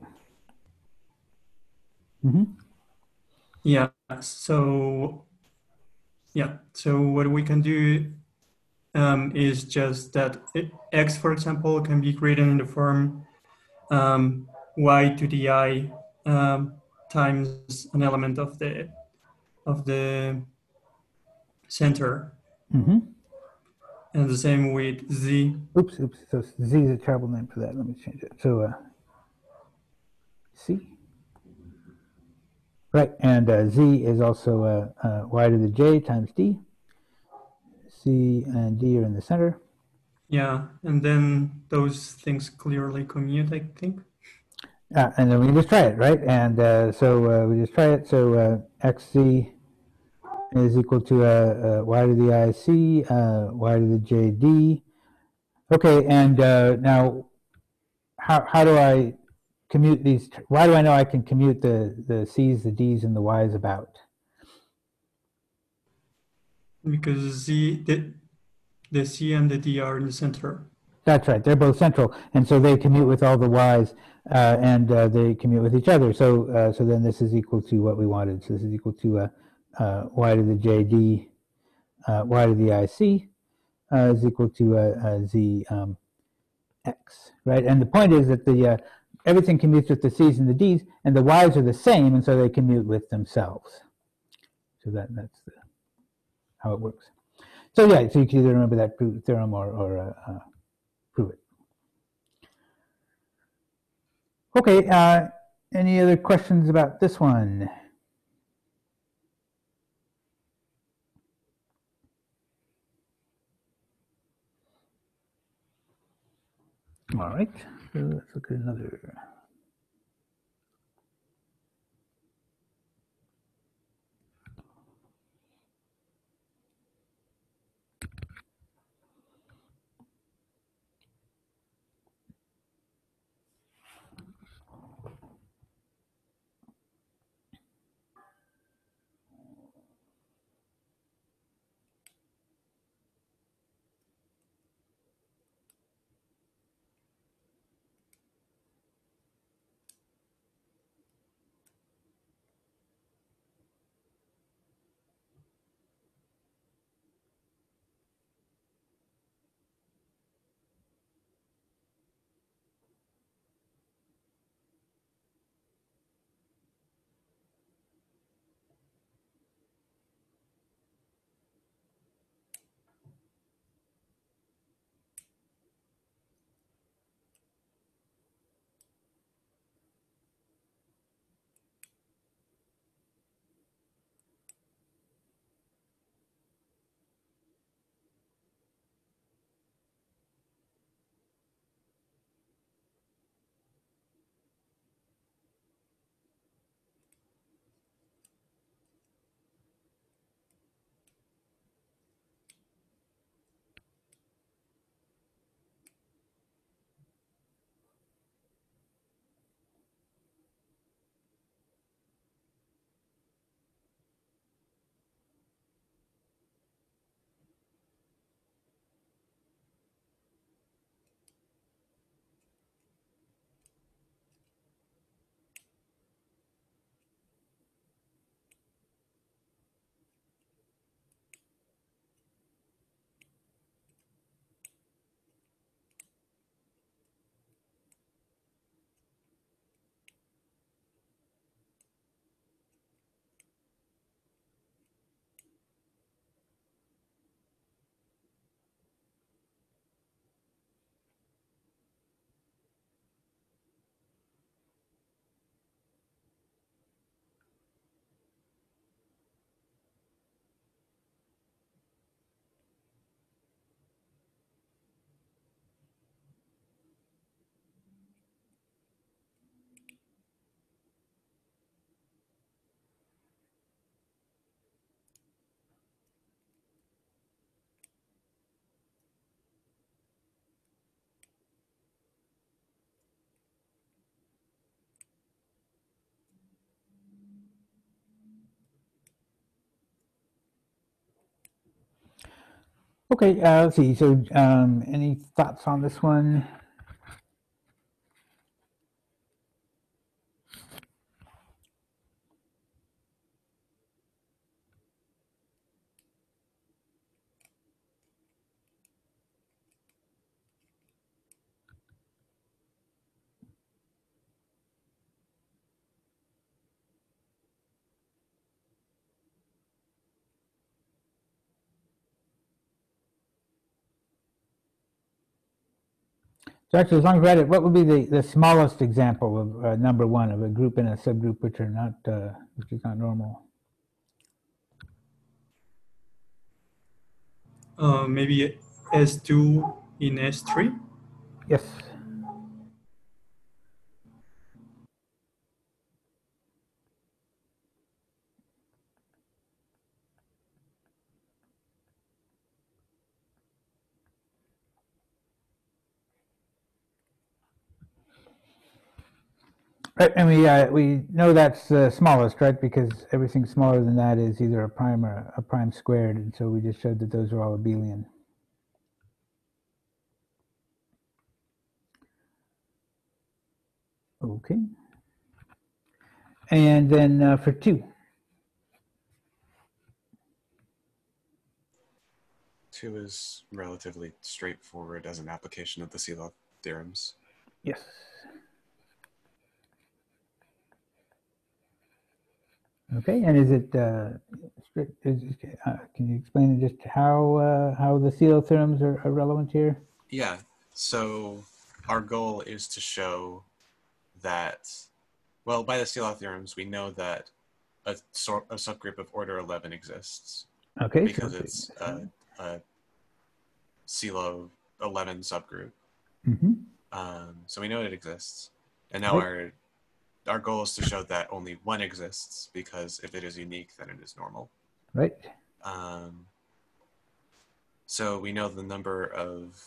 Mm-hmm. Yeah, so, yeah, so what we can do um, is just that it, X, for example, can be created in the form um, y to the I um, times an element of the of the center, Mm-hmm. and the same with Z. Oops, oops. So Z is a terrible name for that. Let me change it. So uh, C. Right, and uh, Z is also uh, uh, Y to the J times D. C and D are in the center. Yeah, and then those things clearly commute, I think. Uh, and then we just try it, right? And uh, so uh, we just try it. So uh, X Z is equal to uh, uh, Y to the I C, uh, Y to the J D. Okay, and uh, now how, how do I commute these? Why do I know I can commute the, the C's, the D's, and the Y's about? Because Z, the, the C and the D are in the center. That's right. They're both central, and so they commute with all the y's, uh, and uh, they commute with each other. So, uh, so then this is equal to what we wanted. So this is equal to uh, uh, y to the J D, uh, y to the I C uh, is equal to uh, uh, z um, x, right? And the point is that the uh, everything commutes with the c's and the d's, and the y's are the same, and so they commute with themselves. So that that's the, how it works. So yeah, so you can either remember that theorem or, or uh, uh, prove it. Okay, uh, any other questions about this one? All right, so let's look at another. Okay, uh, let's see. So, um, any thoughts on this one? So actually, as long as we're at it, what would be the, the smallest example of uh, number one of a group and a subgroup which are not uh, which is not normal? Uh, maybe S two in S three. Yes. Right, and we uh, we know that's the smallest, right? Because everything smaller than that is either a prime or a prime squared, and so we just showed that those are all abelian. Okay. And then uh, for two. Two is relatively straightforward as an application of the Sylow theorems. Yes. Okay, and is it, uh, strict, is, uh, can you explain just how uh, how the Sylow theorems are, are relevant here? Yeah, so our goal is to show that, well, by the Sylow theorems, we know that a, sor- a subgroup of order eleven exists Okay. because so, it's a, a Sylow eleven subgroup. Mm-hmm. Um, so we know it exists. And now Right. our our goal is to show that only one exists, because if it is unique, then it is normal. Right. Um, so we know the number of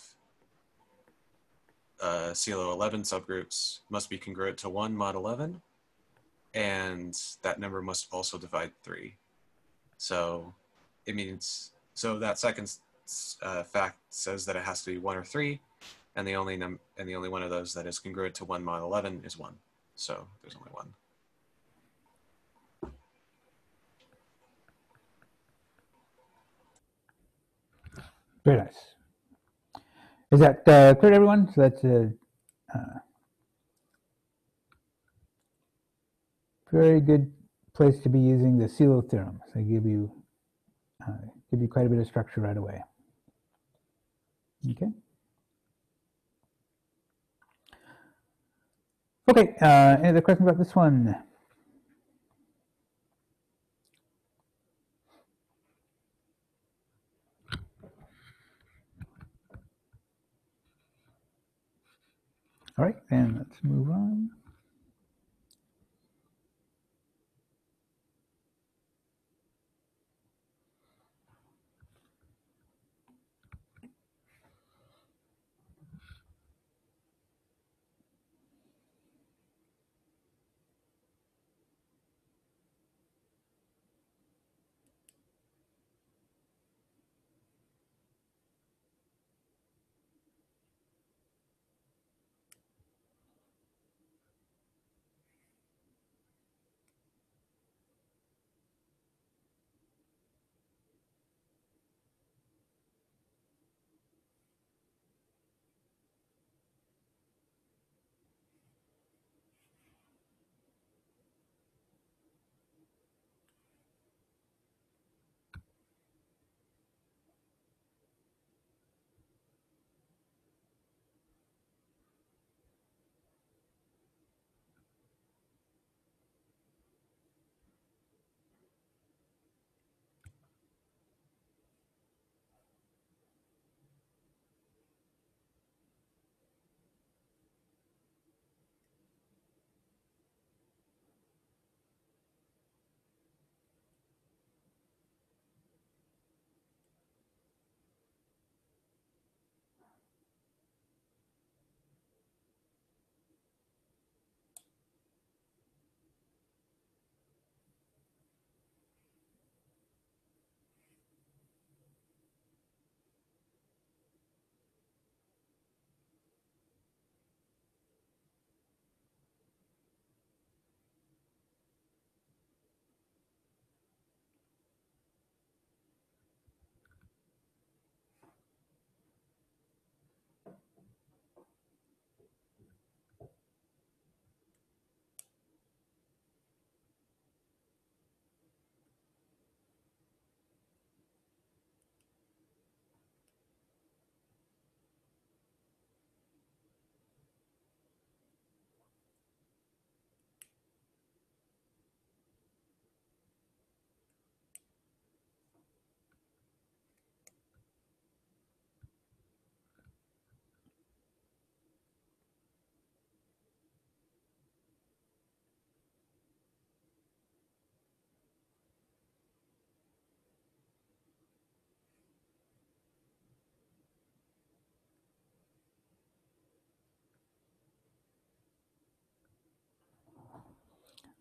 uh, Sylow eleven subgroups must be congruent to one mod eleven, and that number must also divide three. So it means, so that second uh, fact says that it has to be one or three, and the only num and the only one of those that is congruent to one mod eleven is one. So there's only one. Very nice. Is that uh, clear to everyone? So that's a uh, very good place to be using the Sylow theorems. They give you uh, give you quite a bit of structure right away. Okay. Okay. Uh, any other questions about this one? All right, then let's move on.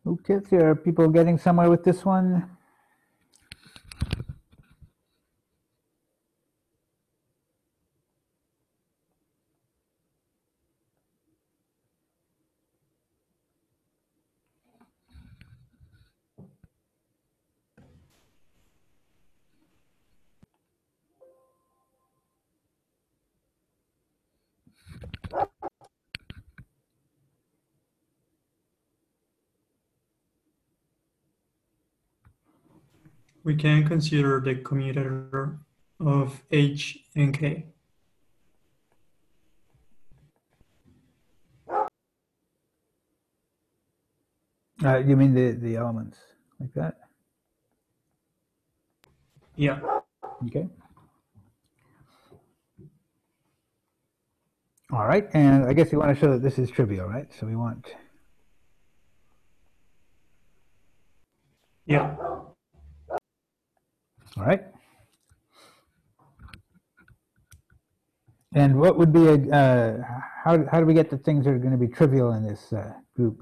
Okay, so are people getting somewhere with this one? We can consider the commutator of H and K. Uh, you mean the, the elements like that? Yeah. Okay. All right, and I guess you want to show that this is trivial, right? So we want, Yeah. all right. And what would be a, uh, how, how do we get the things that are going to be trivial in this uh, group?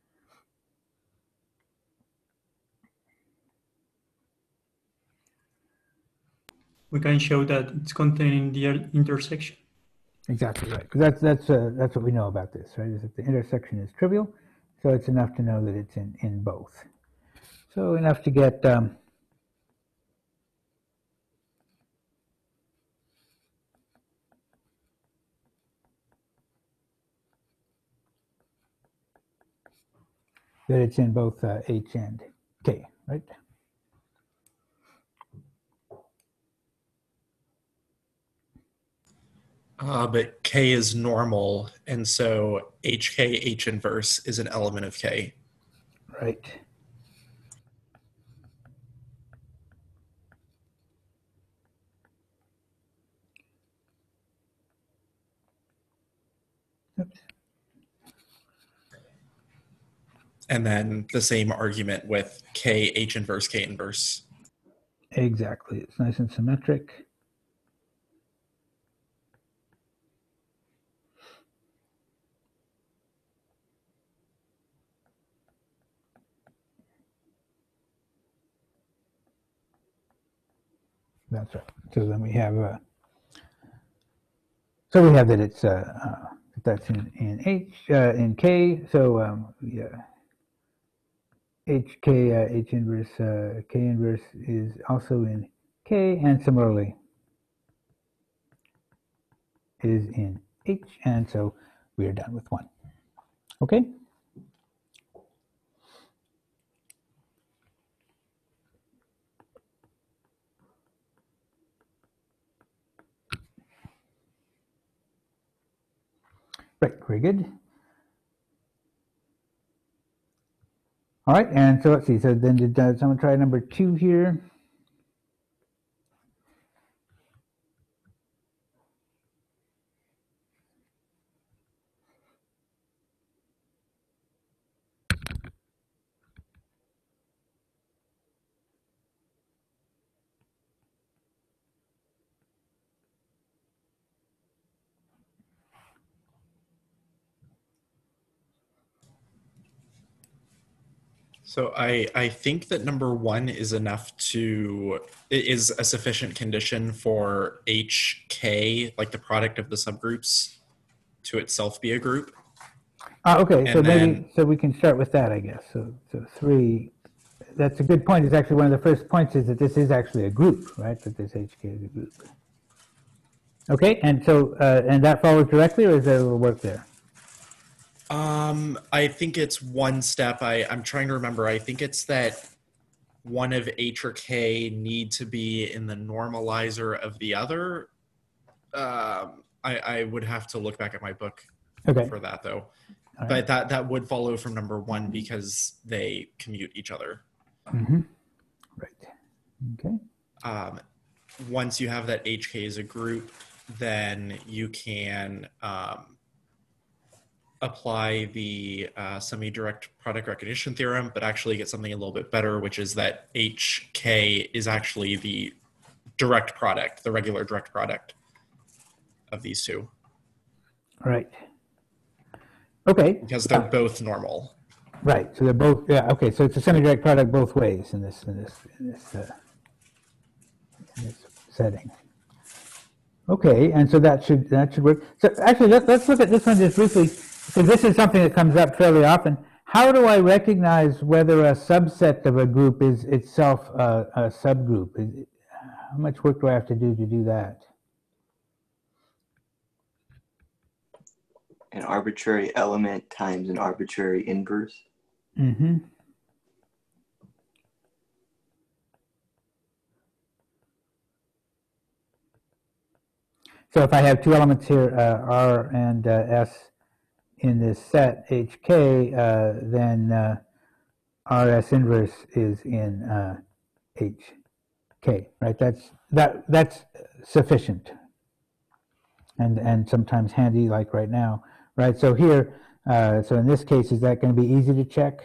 We can show that it's containing the intersection. Exactly right, because that's that's uh, that's what we know about this, right? Is that the intersection is trivial, so it's enough to know that it's in in both. So enough to get um, that it's in both uh, H and K, right? Uh, but K is normal, and so H K H inverse is an element of K. Right. Oops. And then the same argument with K H inverse K inverse. Exactly. It's nice and symmetric. That's right. So then we have, uh, so we have that it's, uh, uh, that's in, in H, uh, in K, so um, yeah, H K, uh, H inverse, uh, K inverse is also in K, and similarly is in H, and so we are done with one. Okay? Right, very good. All right, and so let's see, so then did uh, someone try number two here? So I, I think that number one is enough to, is a sufficient condition for H K, like the product of the subgroups, to itself be a group. Uh, okay, so And maybe, then- so we can start with that, I guess. So, so three, that's a good point. It's actually one of the first points is that this is actually a group, right? That this H K is a group. Okay, and so, uh, and that follows directly, or is there a little work there? Um, I think it's one step. I, I'm trying to remember. I think it's that one of H or K need to be in the normalizer of the other. Um, I, I would have to look back at my book Okay. for that, though. All right. But that, that would follow from number one because they commute each other. Mm-hmm. Right. Okay. Um, once you have that H K as a group, then you can um, apply the uh, semi-direct product recognition theorem, but actually get something a little bit better, which is that H K is actually the direct product, the regular direct product of these two. All right. Okay. Because they're Uh, both normal. Right. So they're both. Yeah. Okay. So it's a semi-direct product both ways in this in this in this, uh, in this setting. Okay, and so that should that should work. So actually, let's let's look at this one just briefly, because this is something that comes up fairly often. How do I recognize whether a subset of a group is itself a, a subgroup? Is it, how much work do I have to do to do that? An arbitrary element times an arbitrary inverse. Mm-hmm. So if I have two elements here, uh, R and uh, S, in this set H K, uh, then uh, R S inverse is in uh, H K, right? That's that that's sufficient, and and sometimes handy, like right now, right? So here, uh, so in this case, is that going to be easy to check?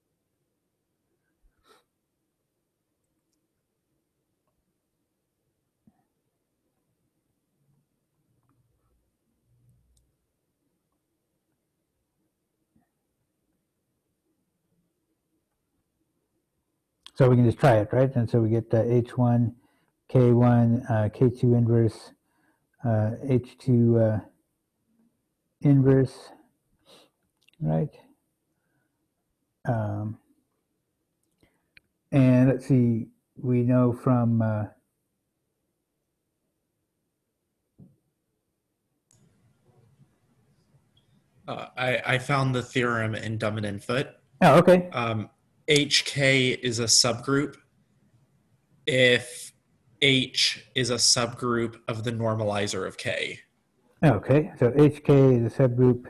So we can just try it, right? And so we get uh, H one, K one, uh, K two inverse, uh, H two uh, inverse, right? Um, and let's see, we know from uh, Uh, I, I found the theorem in Dummett and Foote. oh, okay. Um, H K is a subgroup if H is a subgroup of the normalizer of K. Okay, so H K is a subgroup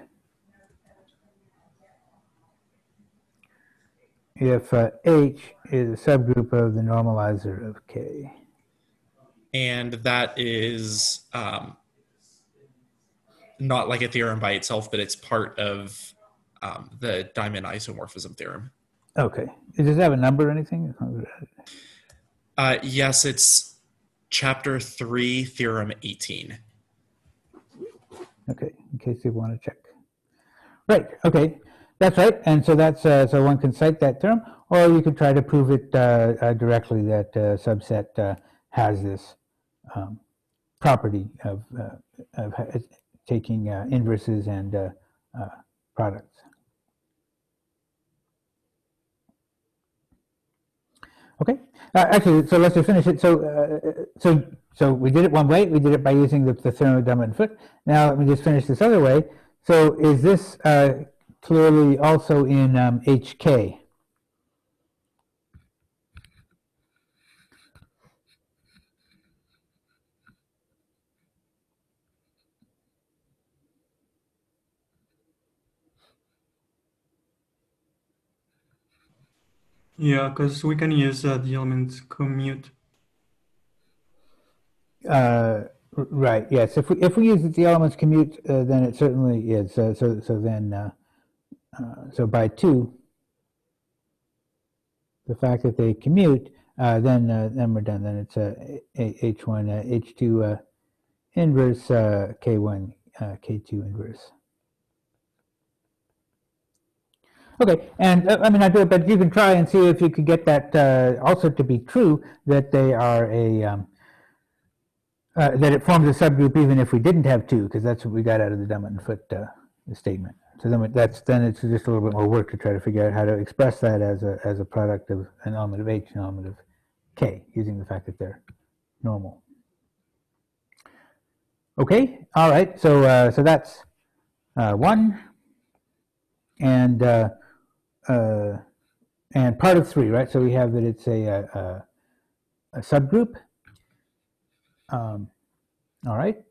if uh, H is a subgroup of the normalizer of K. And that is um, not like a theorem by itself, but it's part of um, the diamond isomorphism theorem. Okay, does it have a number or anything? Uh, yes, it's chapter three, theorem eighteen. Okay, in case you want to check. Right, okay, that's right. And so that's uh, so one can cite that term, or you could try to prove it uh, uh, directly that uh, subset uh, has this um, property of, uh, of ha- taking uh, inverses and uh, uh, products. Okay, uh, actually, so let's just finish it. So, uh, so, so we did it one way. We did it by using the, the theorem of Dummett and Foote. Now let me just finish this other way. So, is this uh, clearly also in um, H K? Yeah, because we can use uh, the element commute. Uh, r- right. Yes. If we if we use the elements commute, uh, then it certainly is. Uh, so so then uh, uh, so by two, the fact that they commute, uh, then uh, then we're done. Then it's a uh, H one uh, H two uh, inverse uh, K one uh, K two inverse. Okay, and uh, I mean I do it, but you can try and see if you could get that uh, also to be true, that they are a um, uh, that it forms a subgroup even if we didn't have two, because that's what we got out of the Dummett and Foote uh, statement. So then that's then it's just a little bit more work to try to figure out how to express that as a as a product of an element of H and an element of K, using the fact that they're normal. Okay, all right. So uh, so that's uh, one, and uh, uh, and part of three, right? So we have that it's a a, a subgroup. Um, all right.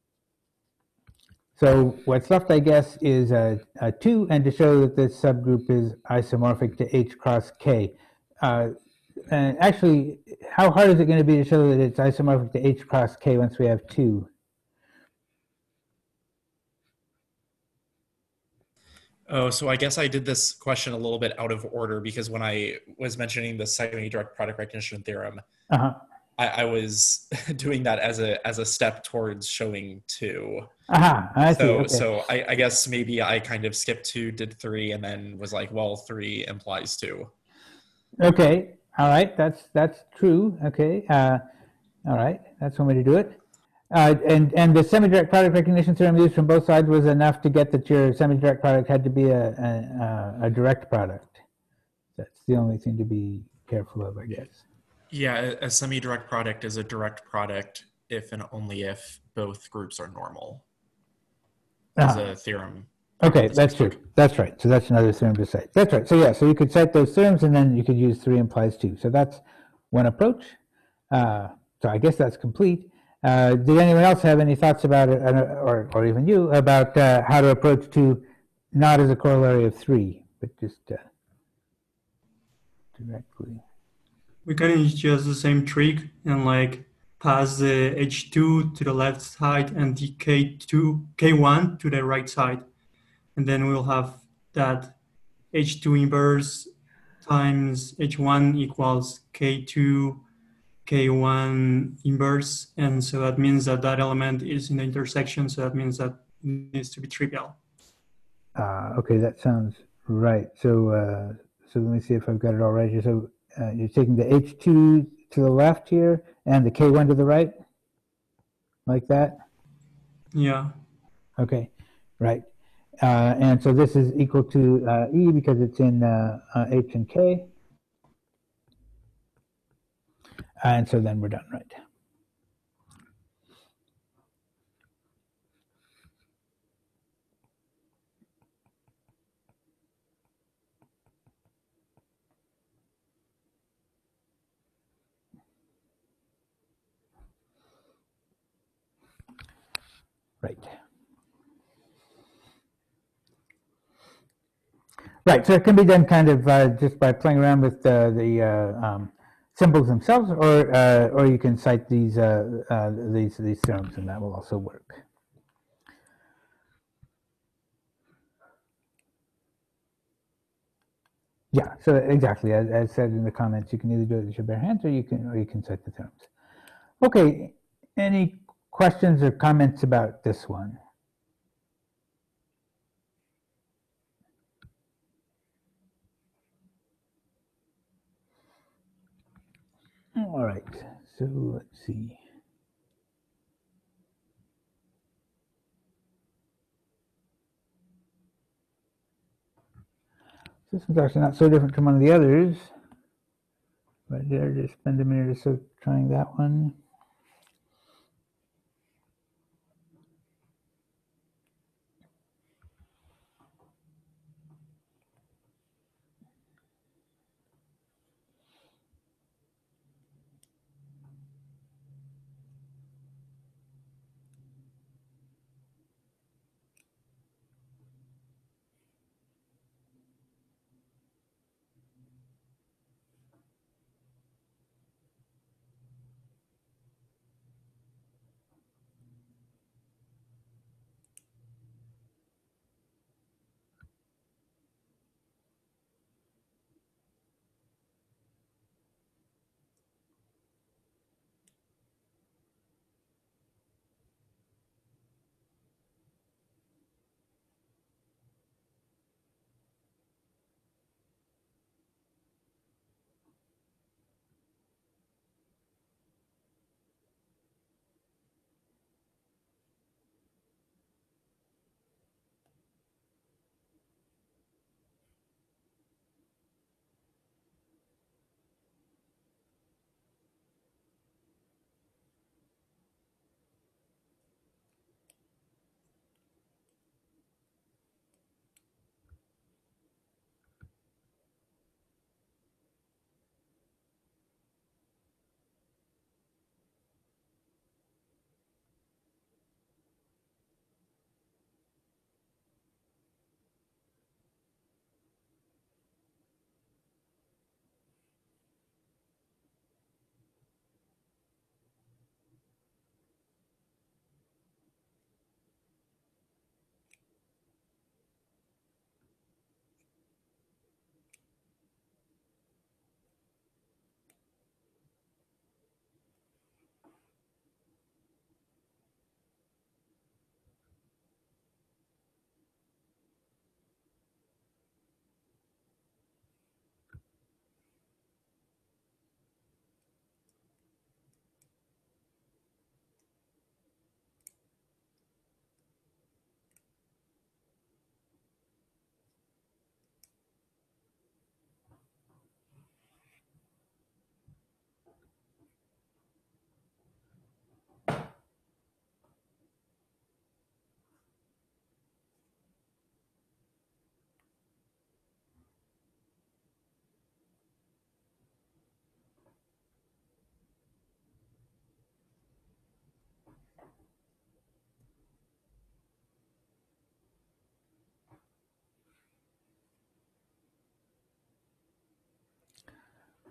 So what's left, I guess, is a, a two, and to show that this subgroup is isomorphic to H cross K. Uh, and actually, how hard is it going to be to show that it's isomorphic to H cross K once we have two? Oh, so I guess I did this question a little bit out of order, because when I was mentioning the semi-direct product recognition theorem, Uh-huh. I, I was doing that as a as a step towards showing two. Aha, I see. So Okay. so I, I guess maybe I kind of skipped two, did three, and then was like, well, three implies two. Okay. All right. That's that's true. Okay. Uh, all right. That's one way to do it. Uh, and and the semi-direct product recognition theorem used from both sides was enough to get that your semi-direct product had to be a a, a direct product. That's the only thing to be careful of, I guess. Yeah, a, a semi-direct product is a direct product if and only if both groups are normal. As Ah. a theorem. Okay, that's true. That's right. So that's another theorem to cite. That's right. So yeah, so you could cite those theorems, and then you could use three implies two. So that's one approach. Uh, so I guess that's complete. Uh, did anyone else have any thoughts about it, uh, or or even you, about uh, how to approach two, not as a corollary of three, but just uh, directly? We can use just the same trick and like pass the H two to the left side and the K two, K one to the right side. And then we'll have that H two inverse times H one equals K two, K one inverse. And so that means that that element is in the intersection. So that means that it needs to be trivial. Uh, okay, that sounds right. So uh, so let me see if I've got it all right here. So uh, you're taking the H two to the left here and the K one to the right, like that? Yeah. Okay, right. Uh, and so this is equal to uh, E because it's in uh, uh, H and K. And so then we're done, right? Right. Right, so it can be done kind of uh, just by playing around with uh, the uh, um, symbols themselves, or uh, or you can cite these uh, uh, these these theorems, and that will also work. Yeah, so exactly as, as said in the comments, you can either do it with your bare hands, or you can or you can cite the theorems. Okay, any questions or comments about this one? All right, so let's see. This one's actually not so different from one of the others, but dare just spend a minute or so trying that one.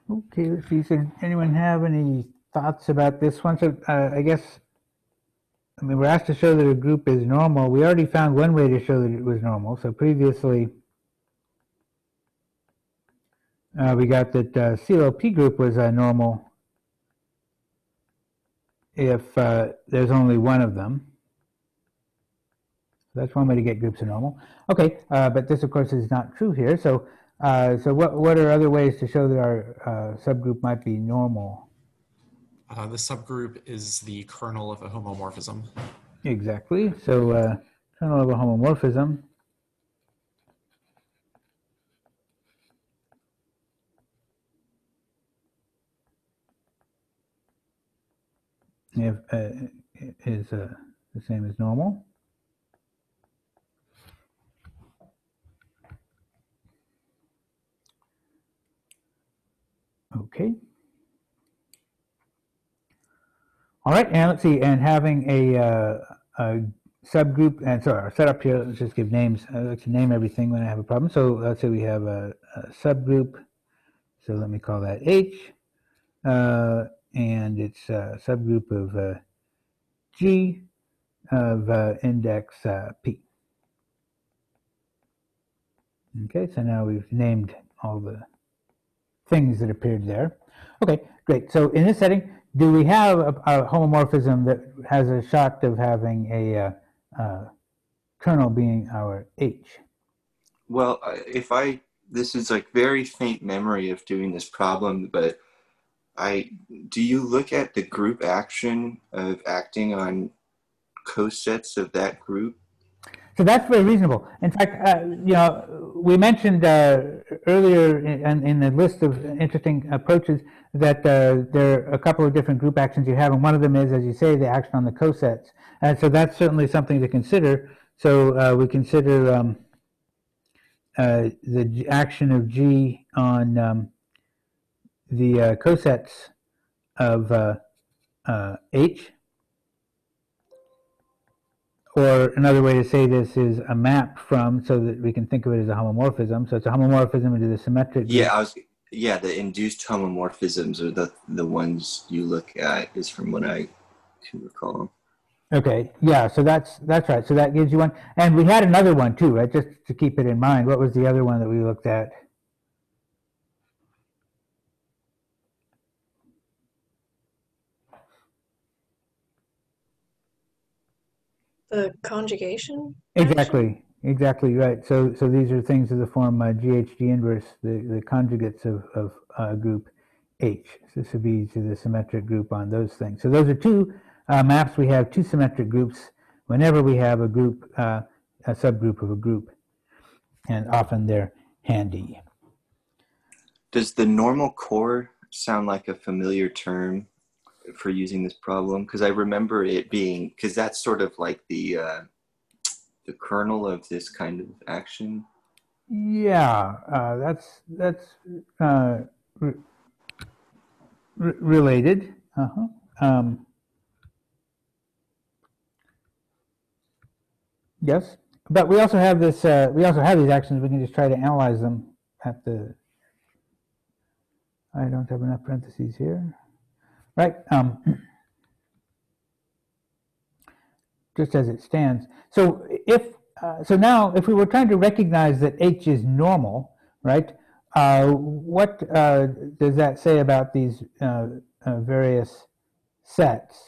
Okay, let's see. So anyone have any thoughts about this one? So uh, I guess, I mean, we're asked to show that a group is normal. We already found one way to show that it was normal. So previously, uh, we got that uh, C L P group was uh, normal if uh, there's only one of them. That's one way to get groups of normal. Okay, uh, but this, of course, is not true here. So, uh, so what what are other ways to show that our uh, subgroup might be normal? Uh, the subgroup is the kernel of a homomorphism. Exactly. So, uh, kernel of a homomorphism. If uh, is uh, the same as normal. Okay. All right, and let's see, and having a, uh, a subgroup, and so our setup here, let's just give names. I like to name everything when I have a problem. So let's say we have a, a subgroup. So let me call that H, uh, and it's a subgroup of uh, G of uh, index uh, P. Okay, so now we've named all the things that appeared there. Okay, great. So in this setting, do we have a, a homomorphism that has a shot of having a uh, uh, kernel being our H? Well, I- if I, this is like very faint memory of doing this problem, but I, do you look at the group action of acting on cosets of that group? So that's very reasonable. In fact, uh, you know, we mentioned uh, earlier in, in the list of interesting approaches that uh, there are a couple of different group actions you have, and one of them is, as you say, the action on the cosets. And so that's certainly something to consider. So uh, we consider um, uh, the action of G on um, the uh, cosets of uh, uh, H. Or another way to say this is a map from, so that we can think of it as a homomorphism. So it's a homomorphism into the symmetric group. Yeah, I was. Yeah, the induced homomorphisms are the the ones you look at, is from what I can recall. Okay, yeah, so that's that's right. So that gives you one, and we had another one too, right? Just to keep it in mind. What was the other one that we looked at? The conjugation? Exactly, exactly right. So so these are things of the form uh, G H G inverse, the the conjugates of of uh, group H. So this would be to the symmetric group on those things. So those are two uh, maps. We have two symmetric groups whenever we have a group, uh, a subgroup of a group, and often they're handy. Does the normal core sound like a familiar term for using this problem? Because I remember it being, because that's sort of like the uh, the kernel of this kind of action. Yeah, uh, that's that's uh, re re related. Uh-huh. Um, yes, but we also have this. Uh, we also have these actions. We can just try to analyze them at the. I don't have enough parentheses here, right? Um, just as it stands. So if uh, so now, if we were trying to recognize that H is normal, right? Uh, what uh, does that say about these uh, uh, various sets?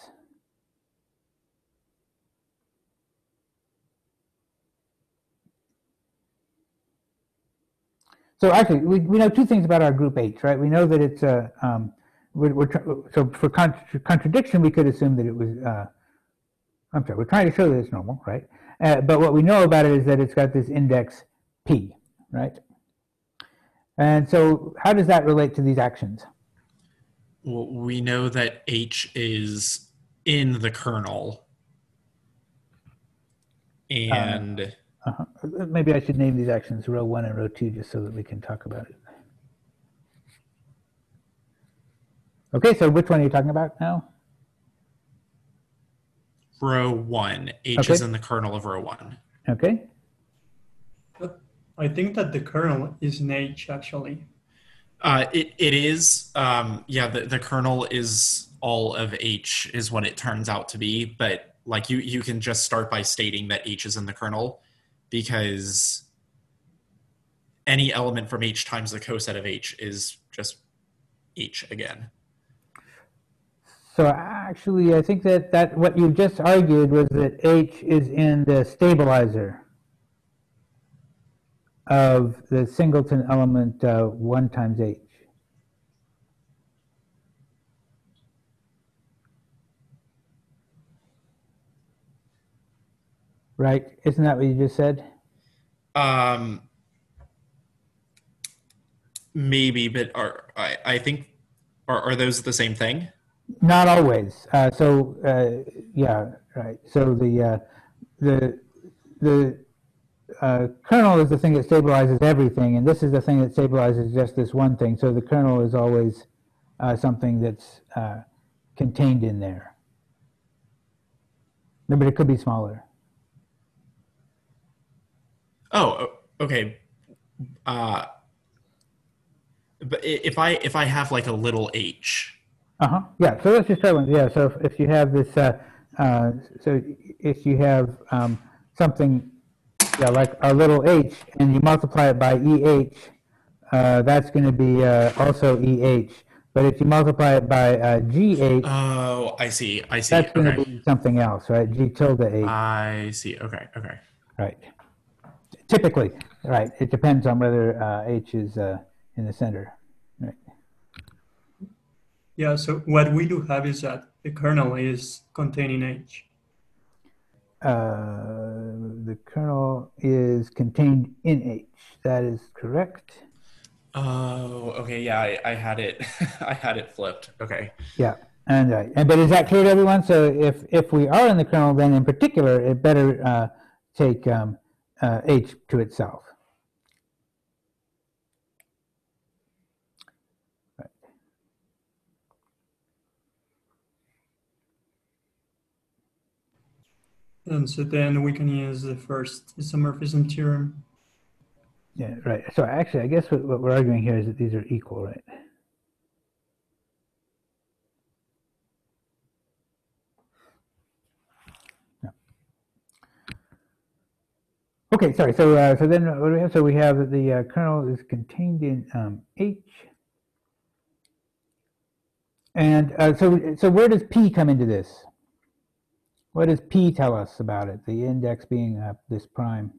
So actually, we, we know two things about our group H, right? We know that it's a, um, we're, we're so for con contradiction, we could assume that it was, uh, I'm sorry, we're trying to show that it's normal, right? Uh, but what we know about it is that it's got this index P, right? And so how does that relate to these actions? Well, we know that H is in the kernel. And... Uh, Uh-huh. Maybe I should name these actions row one and row two just so that we can talk about it. Okay, so which one are you talking about now? Row one. H okay. is in the kernel of row one. Okay. I think that the kernel is in H, actually. Uh, it, it is. Um, yeah, the, the kernel is all of H is what it turns out to be. But like you, you can just start by stating that H is in the kernel because any element from H times the coset of H is just H again. So actually, I think that, that what you just argued was that H is in the stabilizer of the singleton element uh, one times H. Right? Isn't that what you just said? Um, maybe, but are I, I think are, are those the same thing? Not always. Uh, so uh, yeah, right. So the uh, the the uh, kernel is the thing that stabilizes everything, and this is the thing that stabilizes just this one thing. So the kernel is always uh, something that's uh, contained in there. No, but it could be smaller. Oh, okay. Uh, but if I if I have like a little H. Uh-huh. Yeah, so let's just try one. Yeah, so if, if you have this, uh, uh, so if you have um, something, yeah, like a little h, and you multiply it by E H, uh, that's going to be uh, also E H. But if you multiply it by uh, G H, Oh, I see. I see. that's going to Okay. be something else, right? G tilde H. I see. Okay. Okay. Right. Typically, right. It depends on whether uh, H is uh, in the center. Right. Yeah, so what we do have is that the kernel is containing H. Uh, the kernel is contained in H. That is correct. Oh, okay. Yeah, I, I had it. I had it flipped. Okay. Yeah, and uh, and but is that clear to everyone? So if if we are in the kernel, then in particular, it better uh, take um, uh, H to itself. Right. And so then we can use the first isomorphism theorem. Yeah, right. So actually, I guess what, what we're arguing here is that these are equal, right? Yeah. Okay, sorry. So uh, so then what do we have? So we have that the uh, kernel is contained in um, H. And uh, so so where does P come into this? What does P tell us about it? The index being uh, this prime.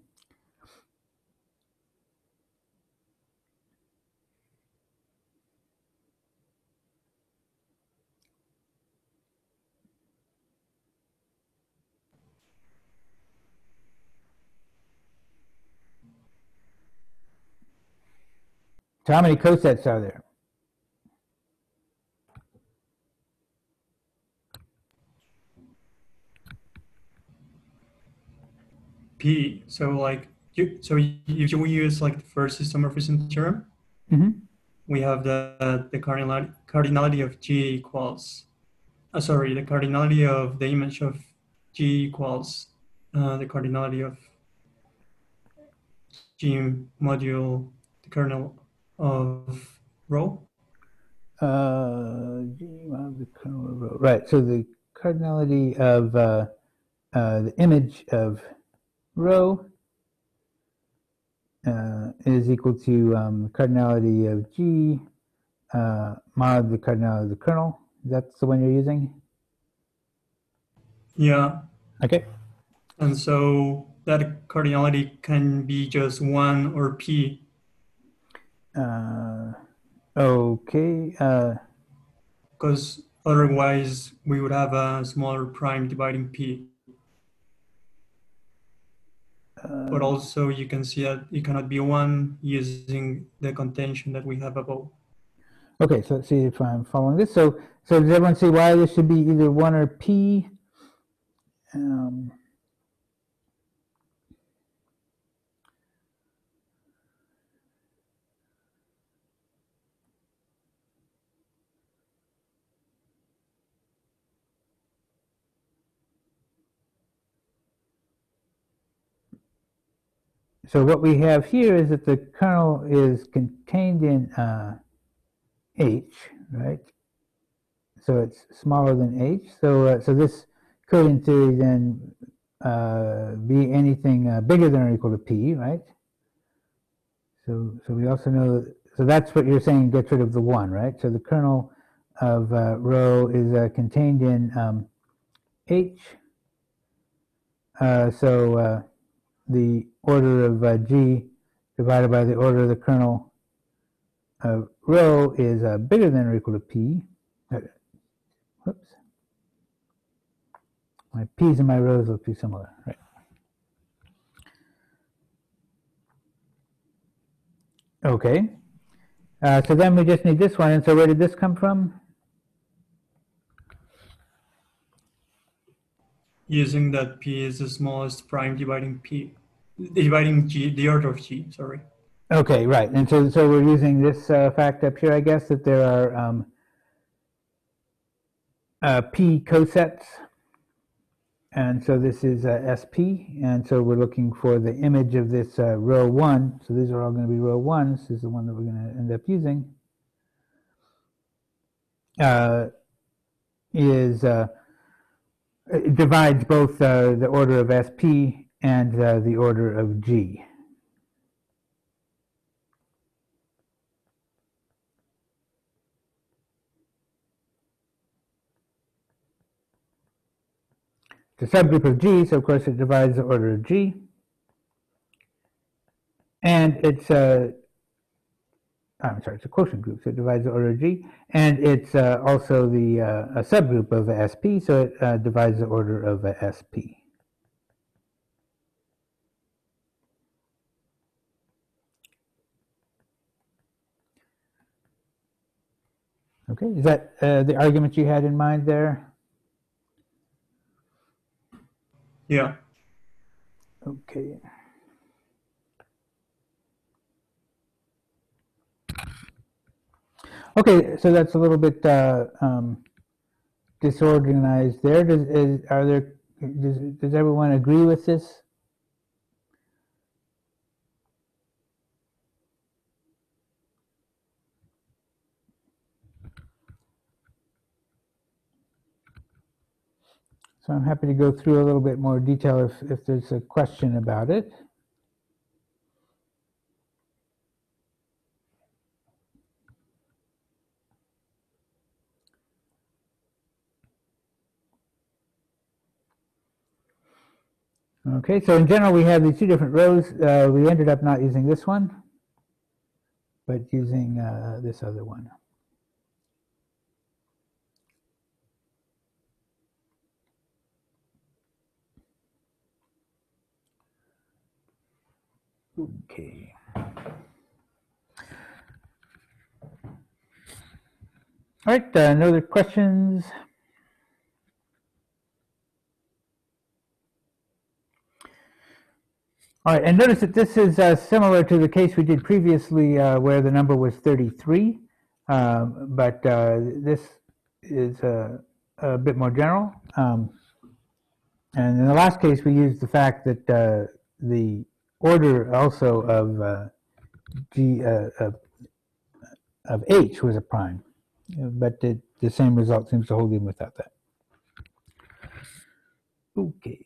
So how many cosets are there? P, so like, you, so if you use like the first isomorphism theorem, Mm-hmm. we have the, the cardinality, cardinality of G equals, uh, sorry, the cardinality of the image of G equals uh, the cardinality of G module the kernel of rho. Uh, G of the kernel of rho. Right. So the cardinality of uh, uh, the image of rho uh, is equal to um, cardinality of G uh, mod the cardinality of the kernel. That's the one you're using? Yeah. Okay. And so that cardinality can be just one or P. Uh, okay. Uh, because otherwise we would have a smaller prime dividing P. uh, But also you can see that it cannot be one using the contention that we have above. Okay, so let's see if I'm following this. So, so does everyone see why this should be either one or P? Um, so what we have here is that the kernel is contained in uh, h, right? So it's smaller than h. So uh, so this could, in theory, then uh, be anything uh, bigger than or equal to p, right? So so we also know, so that's what you're saying gets rid of the one, right? So the kernel of uh, rho is uh, contained in um, h. Uh, so uh, the order of uh, g divided by the order of the kernel of rho is uh, bigger than or equal to p. Uh, whoops. My p's and my rho's look too similar, right? Okay. Uh, so then we just need this one. And so where did this come from? Using that p is the smallest prime dividing p, dividing g, the order of g, sorry. Okay, right. And so so we're using this uh, fact up here, I guess, that there are um, uh, p cosets. And so this is uh, S P. And so we're looking for the image of this uh, row one. So these are all going to be row ones. This is the one that we're going to end up using. Uh, is uh, it divides both uh, the order of S P and uh, the order of G. It's a subgroup of G, so of course it divides the order of G. And it's a, I'm sorry, it's a quotient group, so it divides the order of G. And it's uh, also the uh, a subgroup of S P, so it uh, divides the order of S P. Okay, is that uh, the argument you had in mind there? Yeah. Okay. Okay, so that's a little bit uh, um, disorganized there. Does is, are there does, does everyone agree with this? So I'm happy to go through a little bit more detail if, if there's a question about it. Okay, so in general we have these two different rows. Uh, we ended up not using this one, but using uh, this other one. Okay. All right, uh, no other questions? All right, and notice that this is uh, similar to the case we did previously uh, where the number was thirty-three, um, but uh, this is uh, a bit more general. Um, and in the last case, we used the fact that uh, the order also of uh, G uh, of, of H was a prime, but the, the same result seems to hold even without that. Okay.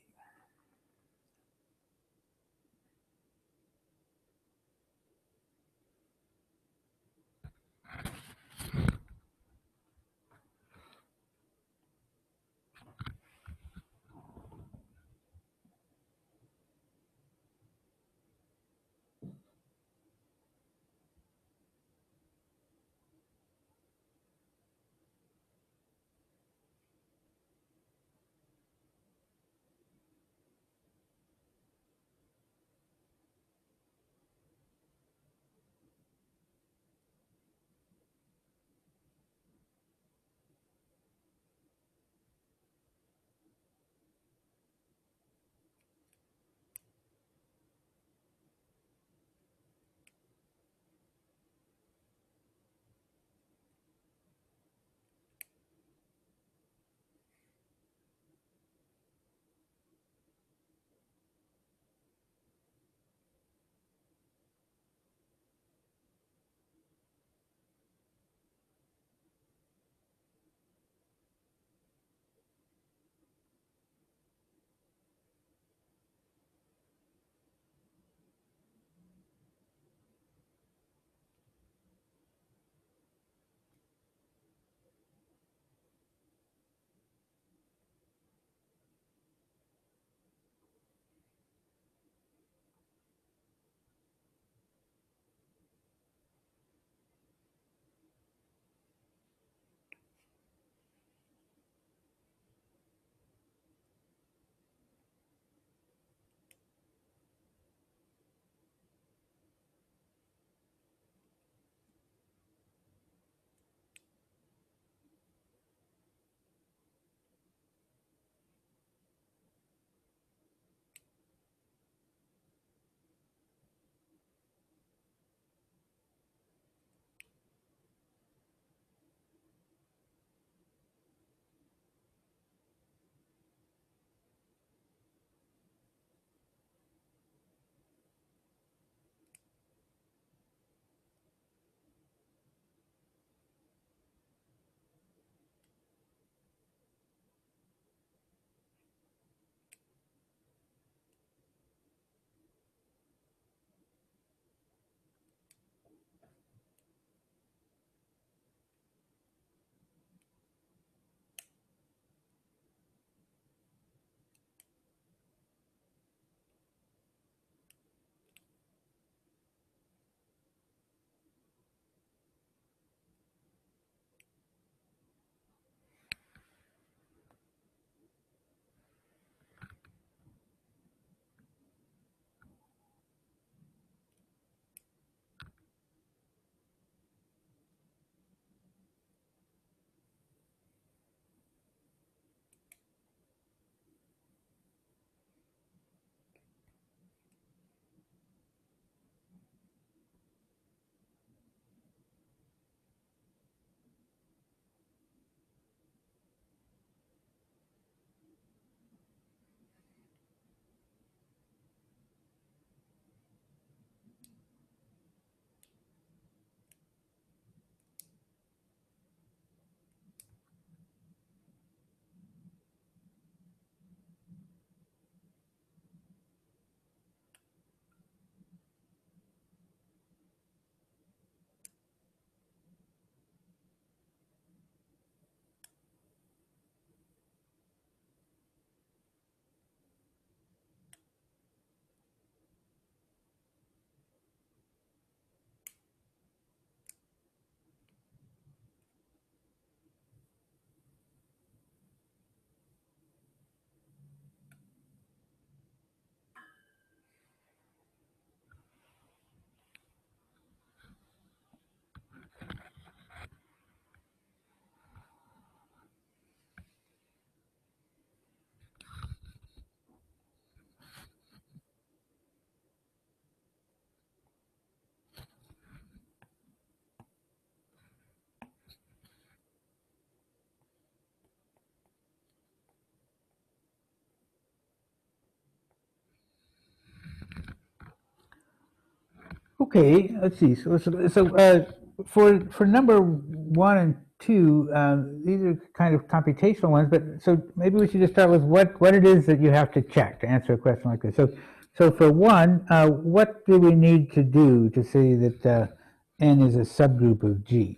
Okay, let's see. So, so, so uh, for for number one and two, um, these are kind of computational ones. But so maybe we should just start with what what it is that you have to check to answer a question like this. So, so for one, uh, what do we need to do to say that uh, N is a subgroup of G?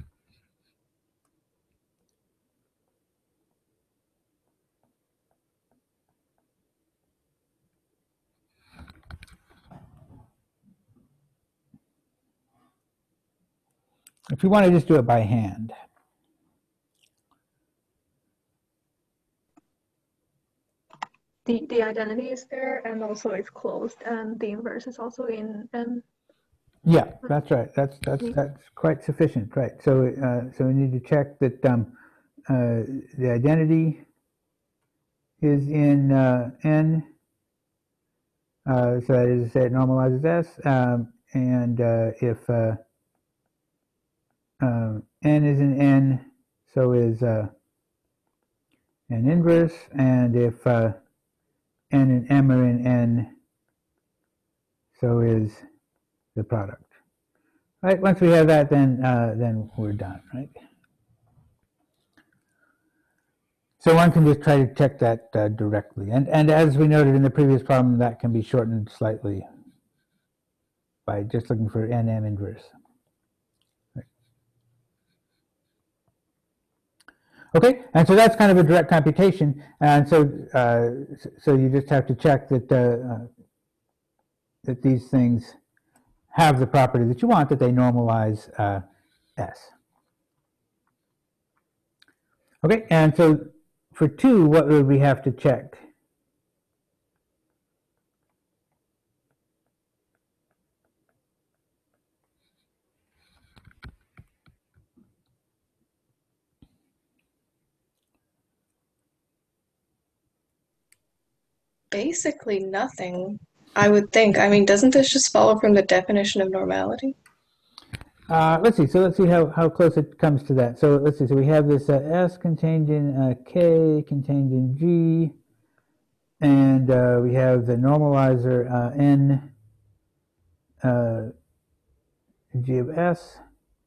If you want to just do it by hand. The the identity is there, and also it's closed, and the inverse is also in N. Yeah, that's right. That's that's that's quite sufficient, right? So uh, so we need to check that um, uh, the identity is in uh, N. Uh, so that is to say, it normalizes S, um, and uh, if uh, um, N is in N, so is uh, N inverse, and if uh, N and M are in N, so is the product. Right. Once we have that, then uh, then we're done. Right. So one can just try to check that uh, directly, and and as we noted in the previous problem, that can be shortened slightly by just looking for N M inverse. Right. Okay, and so that's kind of a direct computation, and so uh, so you just have to check that uh, uh, that these things have the property that you want, that they normalize uh, S. Okay, and so for two, what would we have to check? Basically nothing, I would think. I mean, doesn't this just follow from the definition of normality? Uh, let's see. So let's see how, how close it comes to that. So let's see. So we have this uh, S contained in uh, K contained in G, and uh, we have the normalizer uh, N uh, G of S.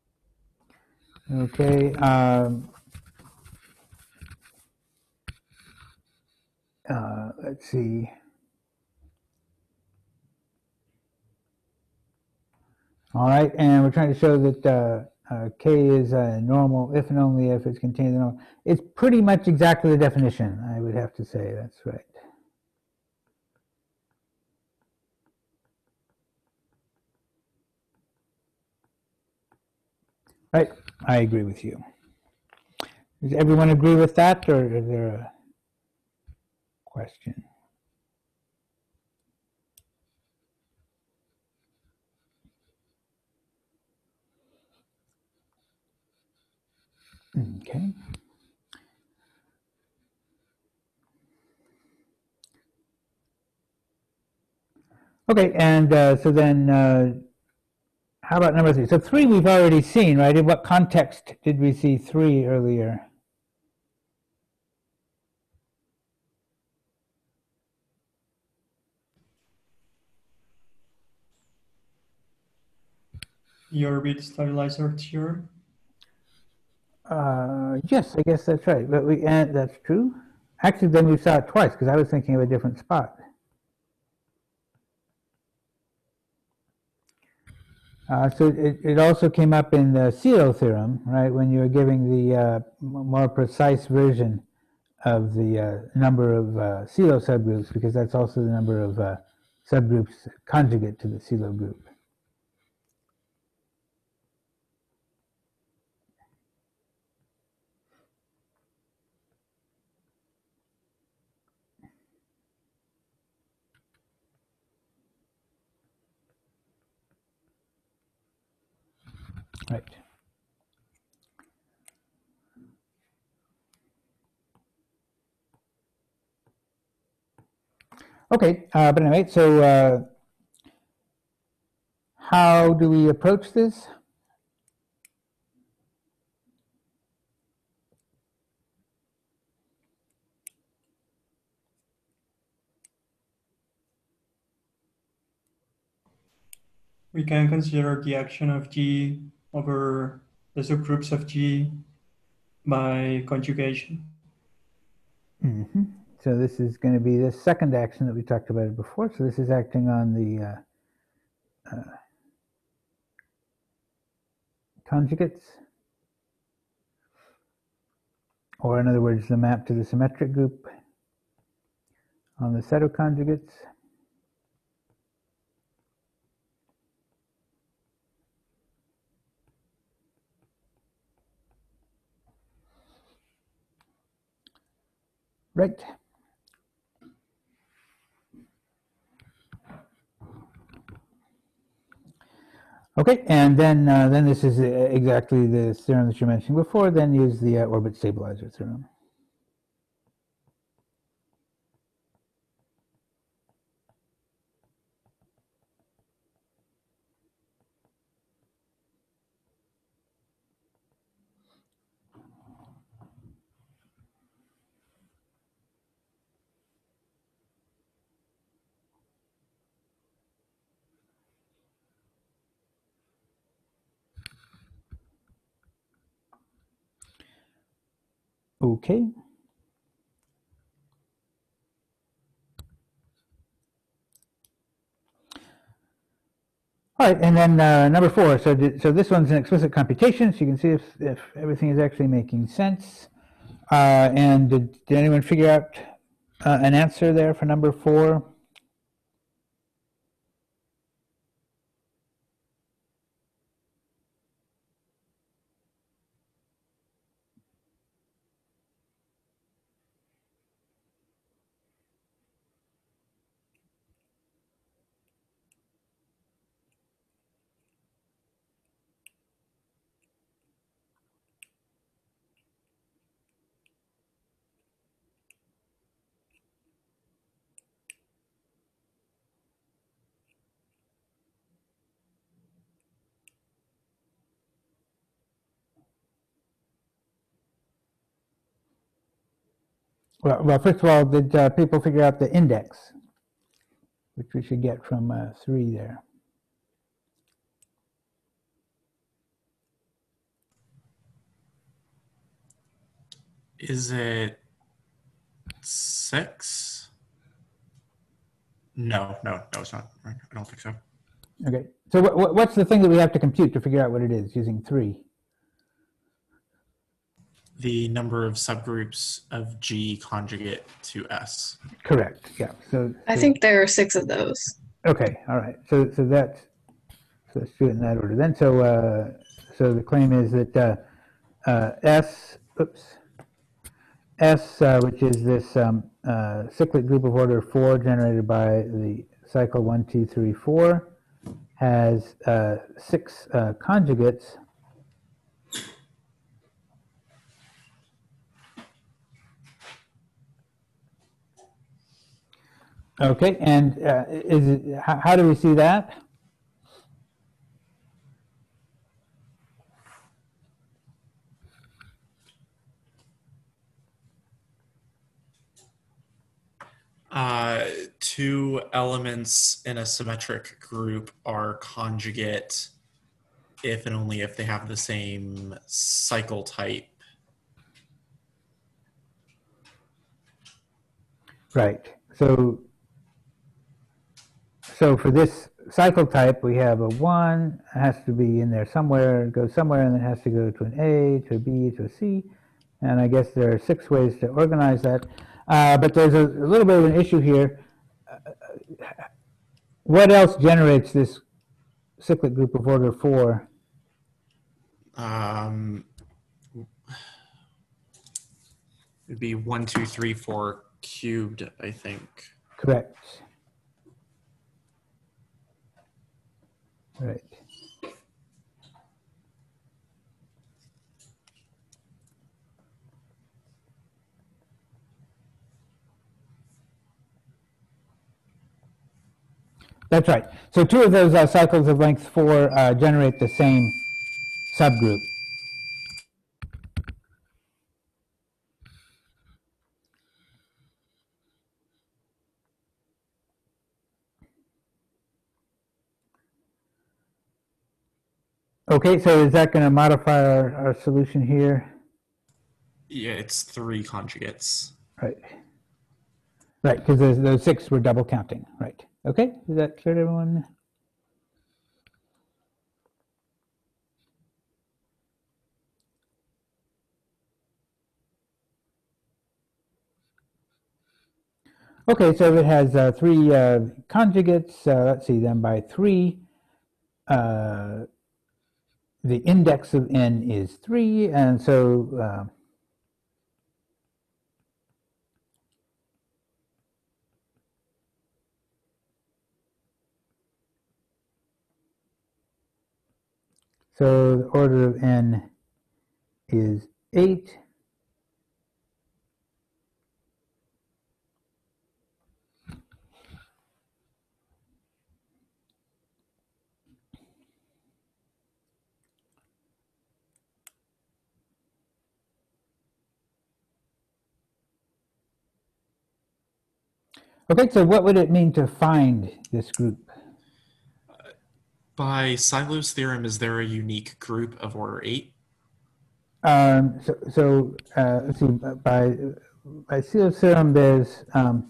Okay. Um, uh, let's see. All right, and we're trying to show that uh, uh, K is uh, normal if and only if it's contained in normal. It's pretty much exactly the definition, I would have to say. That's right. Right, I agree with you. Does everyone agree with that, or is there a question? Okay. Okay, and uh, so then uh, how about number three? So three we've already seen, right? In what context did we see three earlier? Your bit stabilizer theorem. Uh, yes, I guess that's right. But we and that's true. Actually, then we saw it twice because I was thinking of a different spot. Uh, so it, it also came up in the Celo theorem, right? When you were giving the uh, more precise version of the uh, number of uh, Celo subgroups, because that's also the number of uh, subgroups conjugate to the Celo group. Right. Okay, uh, but anyway, so uh, how do we approach this? we can consider the action of G over the subgroups of G by conjugation. Mm-hmm. So this is going to be the second action that we talked about before. So this is acting on the uh, uh, conjugates, or in other words, the map to the symmetric group on the set of conjugates. Right. Okay, and then uh, then this is exactly the theorem that you mentioned before. Then use the uh, orbit stabilizer theorem. Okay. All right, and then uh, number four. So, th so this one's an explicit computation, so you can see if, if everything is actually making sense. Uh, and did, did anyone figure out uh, an answer there for number four? Well, well, first of all, did uh, people figure out the index, which we should get from uh, three there? Is it six? No, no, no, it's not. I don't think so. Okay, so what, what's the thing that we have to compute to figure out what it is using three? The number of subgroups of G conjugate to S. Correct, yeah. So, I so- think there are six of those. Okay, all right. So, so that's, so let's do it in that order then. So, uh, so the claim is that uh, uh, S, oops, S, uh, which is this um, uh, cyclic group of order four generated by the cycle one, two, three, four, has uh, six uh, conjugates. Okay, and uh, is it, how, how do we see that? Uh, two elements in a symmetric group are conjugate if and only if they have the same cycle type. Right. So, so for this cycle type, we have a one, it has to be in there somewhere, it goes somewhere, and then it has to go to an A, to a B, to a C. And I guess there are six ways to organize that. Uh, but there's a, a little bit of an issue here. Uh, what else generates this cyclic group of order four? Um, it'd be one, two, three, four cubed, I think. Correct. Right. That's right. So two of those uh, cycles of length four uh, generate the same subgroup. Okay, so is that going to modify our, our solution here? Yeah, it's three conjugates. Right. Right, because those, those six were double counting. Right. Okay, is that clear to everyone? Okay, so it has uh, three uh, conjugates. Uh, let's see, then by three, uh, the index of n is three, and so uh, so the order of n is eight. Okay, so what would it mean to find this group? By Silo's theorem, is there a unique group of order eight? Um, so, so uh, let's see, by, by Silo's theorem, there's um,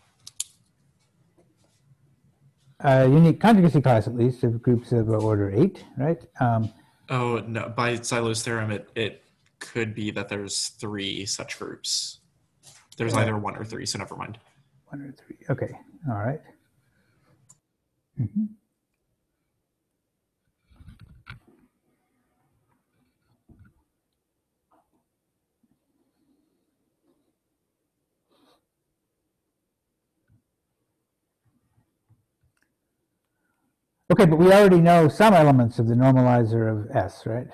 a unique conjugacy class, at least, of groups of order eight, right? Um, Oh, no. By Silo's theorem, it, it could be that there's three such groups. There's Yeah. either one or three, so never mind. One or three. Okay. All right. Mm-hmm. Okay, but we already know some elements of the normalizer of S, right?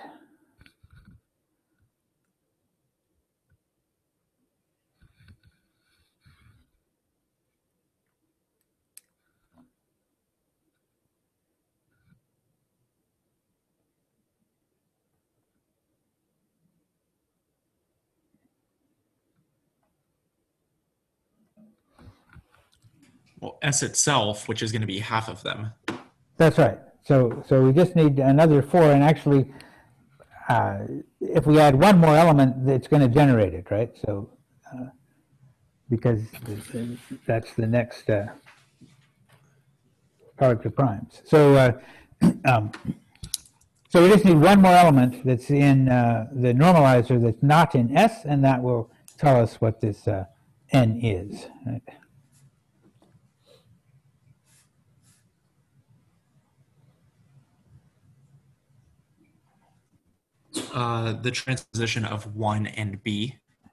Well, S itself, which is going to be half of them. That's right. So, so we just need another four, and actually, uh, if we add one more element, it's going to generate it, right? So, uh, because that's the next uh, product of primes. So, uh, um, so we just need one more element that's in uh, the normalizer that's not in S, and that will tell us what this uh, n is. Right? Uh, the transposition of one and B.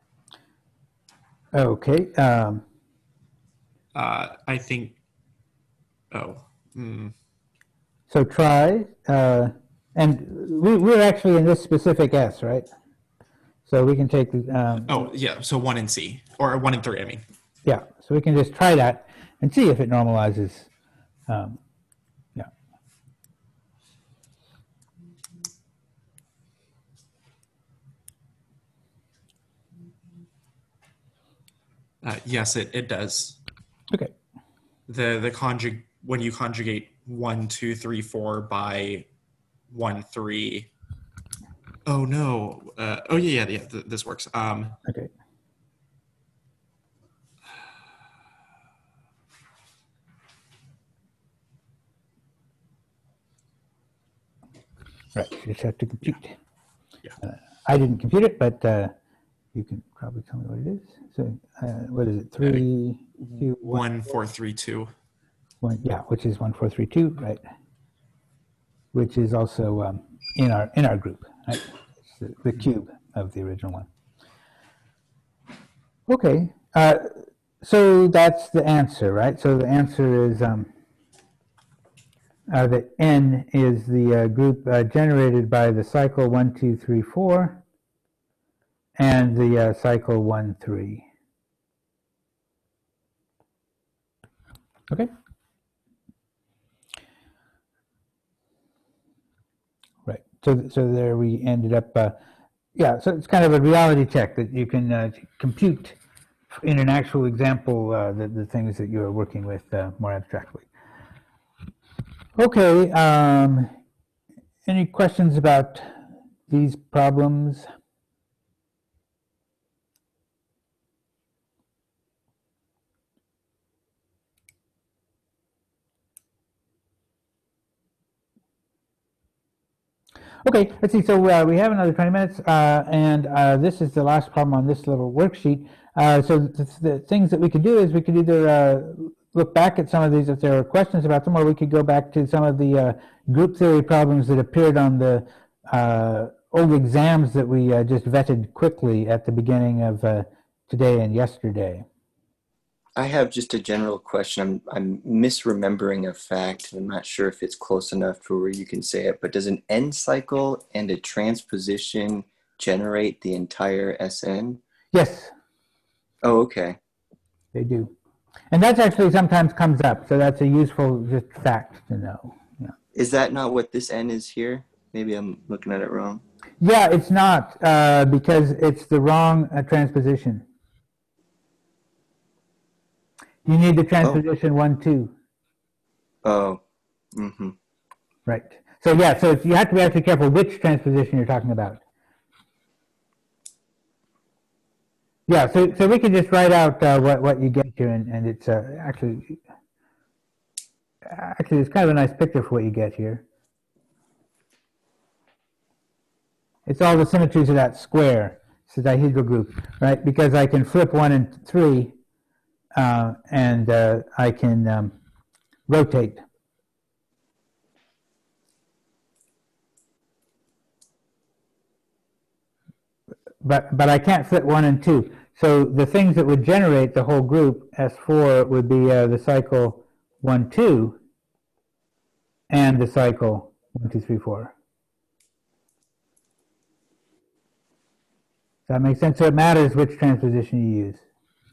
Okay. Um, Uh, I think. Oh. Mm. so try, uh, and we, we're actually in this specific S, right? So we can take the. Um, Oh, yeah. So one and C, or one and three. I mean. Yeah. So we can just try that and see if it normalizes. Um, yeah. Uh, yes, it, it does. Okay. The the conjug when you conjugate one, two, three, four by one, three. Oh no. Uh, oh yeah, yeah, yeah. Th this works. Um, Okay. Right. You just have to compute. Yeah. Uh, I didn't compute it, but uh, you can probably tell me what it is. So uh, what is it? Three, two, one, one, four, three, two. one. Yeah, which is one, four, three, two, right? Which is also um, in our in our group, right? It's the, the cube of the original one. Okay. Uh, so that's the answer, right? So the answer is um, uh, that N is the uh, group uh, generated by the cycle one, two, three, four, and the uh, cycle one, three. Okay. Right. So, so there we ended up. Uh, yeah. So it's kind of a reality check that you can uh, compute in an actual example uh, the, the things that you're working with uh, more abstractly. Okay. Um, any questions about these problems? Okay, let's see. So uh, we have another twenty minutes, uh, and uh, this is the last problem on this little worksheet. Uh, so the, the things that we could do is we could either uh, look back at some of these if there are questions about them, or we could go back to some of the uh, group theory problems that appeared on the uh, old exams that we uh, just vetted quickly at the beginning of uh, today and yesterday. I have just a general question. I'm, I'm misremembering a fact. I'm not sure if it's close enough for where you can say it, but does an N cycle and a transposition generate the entire S N? Yes. Oh, okay. They do. And that actually sometimes comes up, so that's a useful just fact to know. Yeah, Is that not what this N is here? Maybe I'm looking at it wrong. yeah it's not, uh, because it's the wrong uh, transposition. You need the transposition oh. one, two. Oh. Mm-hmm. Right. So yeah, so you have to be actually careful which transposition you're talking about. Yeah, so so we can just write out uh, what what you get here, and and it's uh, actually actually it's kind of a nice picture for what you get here. It's all the symmetries of that square. It's a dihedral group, right? Because I can flip one and three, uh, and uh, I can um, rotate. But, but I can't flip one and two. So the things that would generate the whole group, S four, would be uh, the cycle one, two, and the cycle one, two, three, four. Does that make sense? So it matters which transposition you use.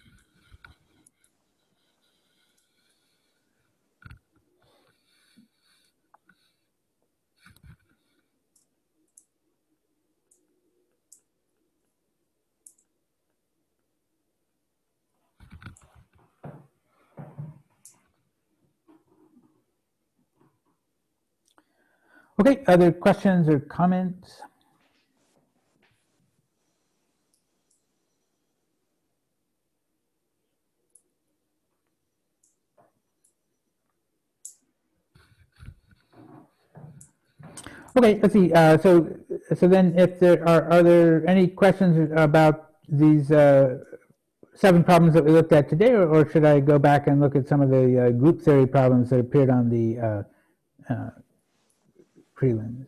Okay, other questions or comments? Okay, let's see. Uh, so, so then, if there are, are there any questions about these uh, seven problems that we looked at today, or, or should I go back and look at some of the uh, group theory problems that appeared on the uh, uh, prelims?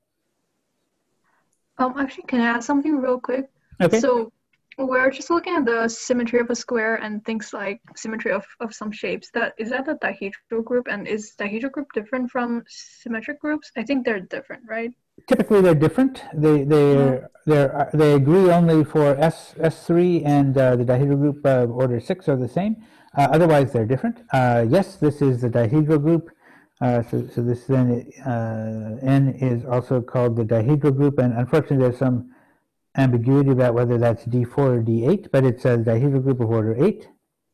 Um, actually, can I add something real quick? Okay. So we're just looking at the symmetry of a square and things like symmetry of, of some shapes. That is that a dihedral group, and is dihedral group different from symmetric groups? I think they're different, right? Typically, they're different. They they they they agree only for S S three and uh, the dihedral group of order six are the same. Uh, otherwise, they're different. Uh, yes, this is the dihedral group. Uh, so so this then uh, N is also called the dihedral group, and unfortunately, there's some ambiguity about whether that's D four or D eight, but it's a dihedral group of order eight.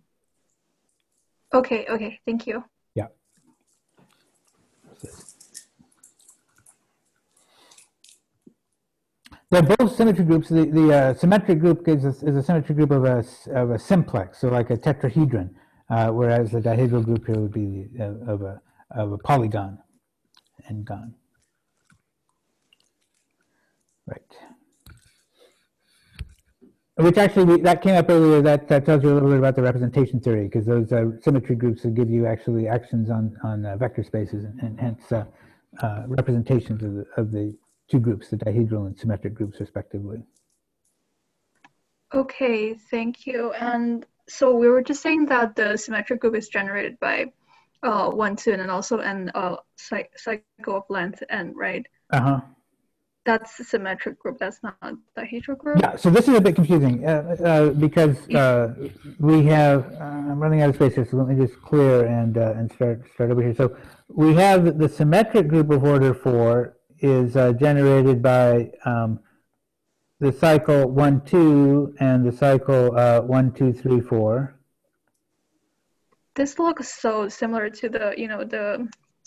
Okay. Okay. Thank you. Yeah. They're both symmetry groups. The, the uh, symmetric group is a, is a symmetry group of a, of a simplex, so like a tetrahedron, uh, whereas the dihedral group here would be uh, of, a, of a polygon, n-gon. Right. Which actually, that came up earlier, that, that tells you a little bit about the representation theory, because those uh, symmetry groups will give you actually actions on, on uh, vector spaces, and, and hence uh, uh, representations of the, of the two groups, the dihedral and symmetric groups, respectively. Okay, thank you. And so we were just saying that the symmetric group is generated by uh, one, two, and then also an uh, cycle of length n, right? Uh-huh. That's the symmetric group. That's not the dihedral group. Yeah, so this is a bit confusing uh, uh, because uh, we have, uh, I'm running out of space here, so let me just clear and uh, and start start over here. So we have the symmetric group of order four is uh, generated by um, the cycle one, two, and the cycle uh, one, two, three, four. This looks so similar to the, you know, the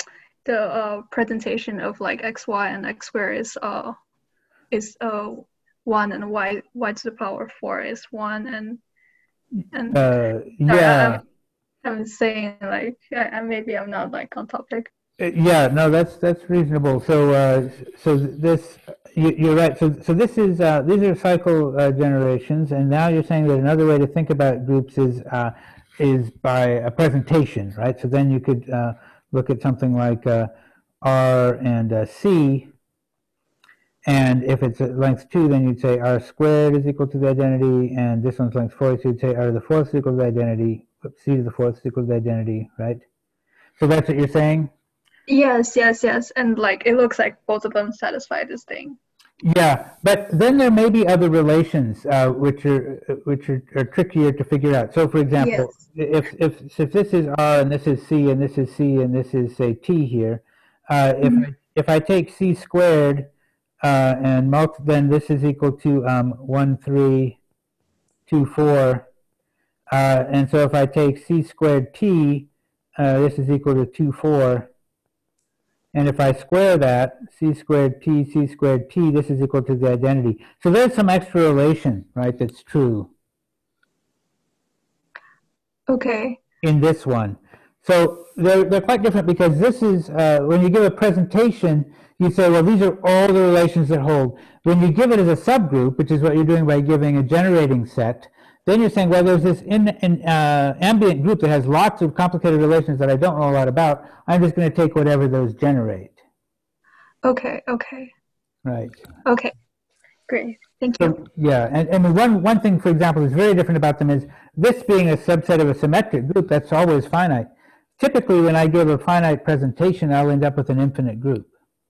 the uh, presentation of like x, y, and x squared is uh is uh one, and y y to the power four is one, and and Uh, sorry, yeah. I, I'm I'm saying like I, I- maybe I'm not like on topic. Uh, Yeah, no, that's that's reasonable. So, uh, so this, you, you're right. So, so this is uh, these are cycle uh, generations, and now you're saying that another way to think about groups is uh, is by a presentation, right? So then you could uh, look at something like uh, R and uh, C, and if it's at length two, then you'd say R squared is equal to the identity, and this one's length four, so you'd say R to the fourth is equal to the identity, C to the fourth is equal to the identity, right? So that's what you're saying? Yes, yes, yes, and like it looks like both of them satisfy this thing. Yeah, but then there may be other relations uh, which are which are, are trickier to figure out. So, for example, if if if this is R and this is C and this is C and this is say T here, uh, if Mhm. I, if I take C squared uh, and multi, then this is equal to um, one three two four, uh, and so if I take C squared T, uh, this is equal to two four. And if I square that, c squared t, c squared t, this is equal to the identity. So there's some extra relation, right, that's true Okay. in this one. So they're, they're quite different because this is, uh, when you give a presentation, you say, well, these are all the relations that hold. When you give it as a subgroup, which is what you're doing by giving a generating set, then you're saying, well, there's this in, in, uh, ambient group that has lots of complicated relations that I don't know a lot about. I'm just going to take whatever those generate. Okay, okay, Right. okay. Great. Thank you. So, yeah, and, and one, one thing, for example, is very different about them is this being a subset of a symmetric group, that's always finite. Typically, when I give a finite presentation, I'll end up with an infinite group.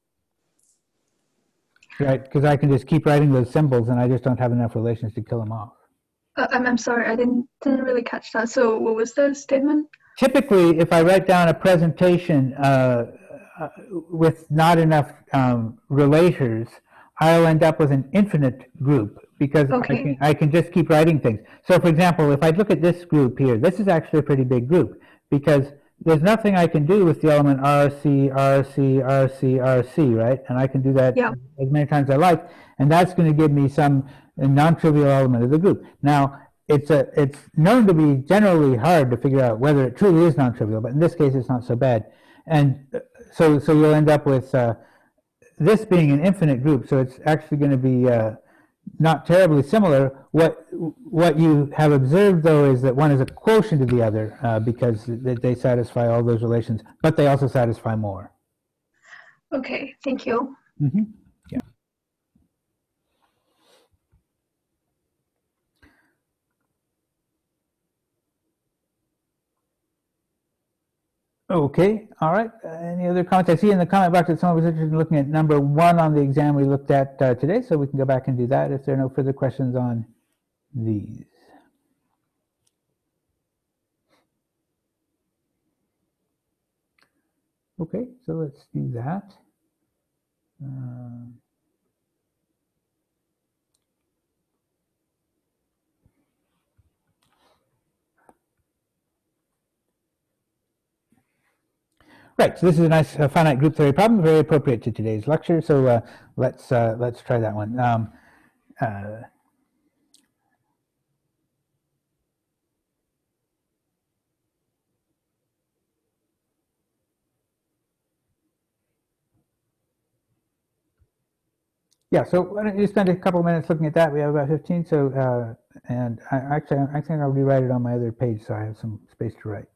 Right, because I can just keep writing those symbols and I just don't have enough relations to kill them off. Uh, I'm I'm sorry, I didn't didn't really catch that. So what was the statement? Typically, if I write down a presentation uh, uh, with not enough um, relators, I'll end up with an infinite group because Okay. I can I can just keep writing things. So, for example, if I look at this group here, this is actually a pretty big group because there's nothing I can do with the element R C, R C, R C, R C, right? And I can do that Yeah. as many times as I like, and that's going to give me some non-trivial element of the group. Now, it's a it's known to be generally hard to figure out whether it truly is non-trivial, but in this case, it's not so bad. And uh, so so you'll end up with uh, this being an infinite group. So it's actually going to be uh, not terribly similar. What what you have observed, though, is that one is a quotient of the other uh, because th- they satisfy all those relations, but they also satisfy more. Okay, thank you. Mm-hmm. Yeah. Okay, all right. Uh, any other comments? I see in the comment box that someone was interested in looking at number one on the exam we looked at uh, today, so we can go back and do that if there are no further questions on these. Okay, so let's do that. Um, Right, so this is a nice uh, finite group theory problem, very appropriate to today's lecture. So uh, let's uh, let's try that one. Um, uh, yeah, so why don't you spend a couple minutes looking at that? We have about fifteen. So uh, and I, actually, I think I'll rewrite it on my other page, so I have some space to write.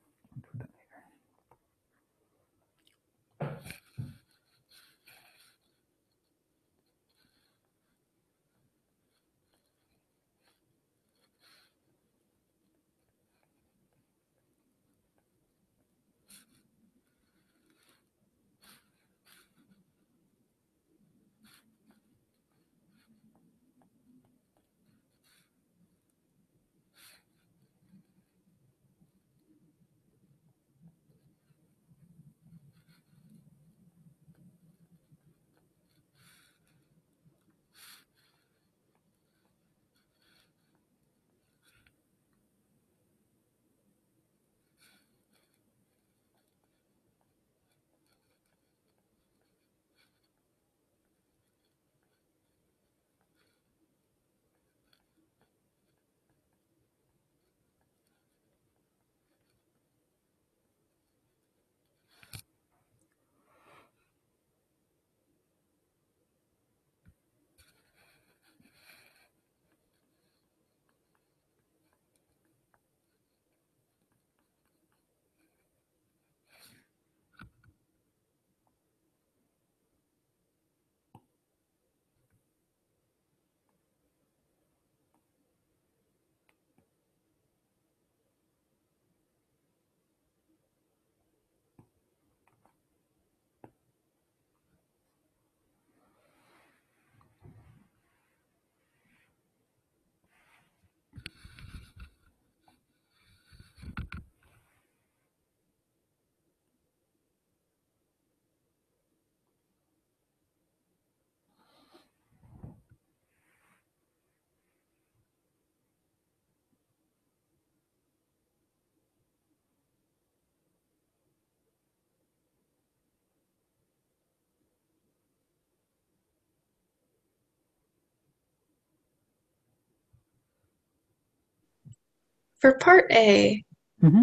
For part A, Mm-hmm.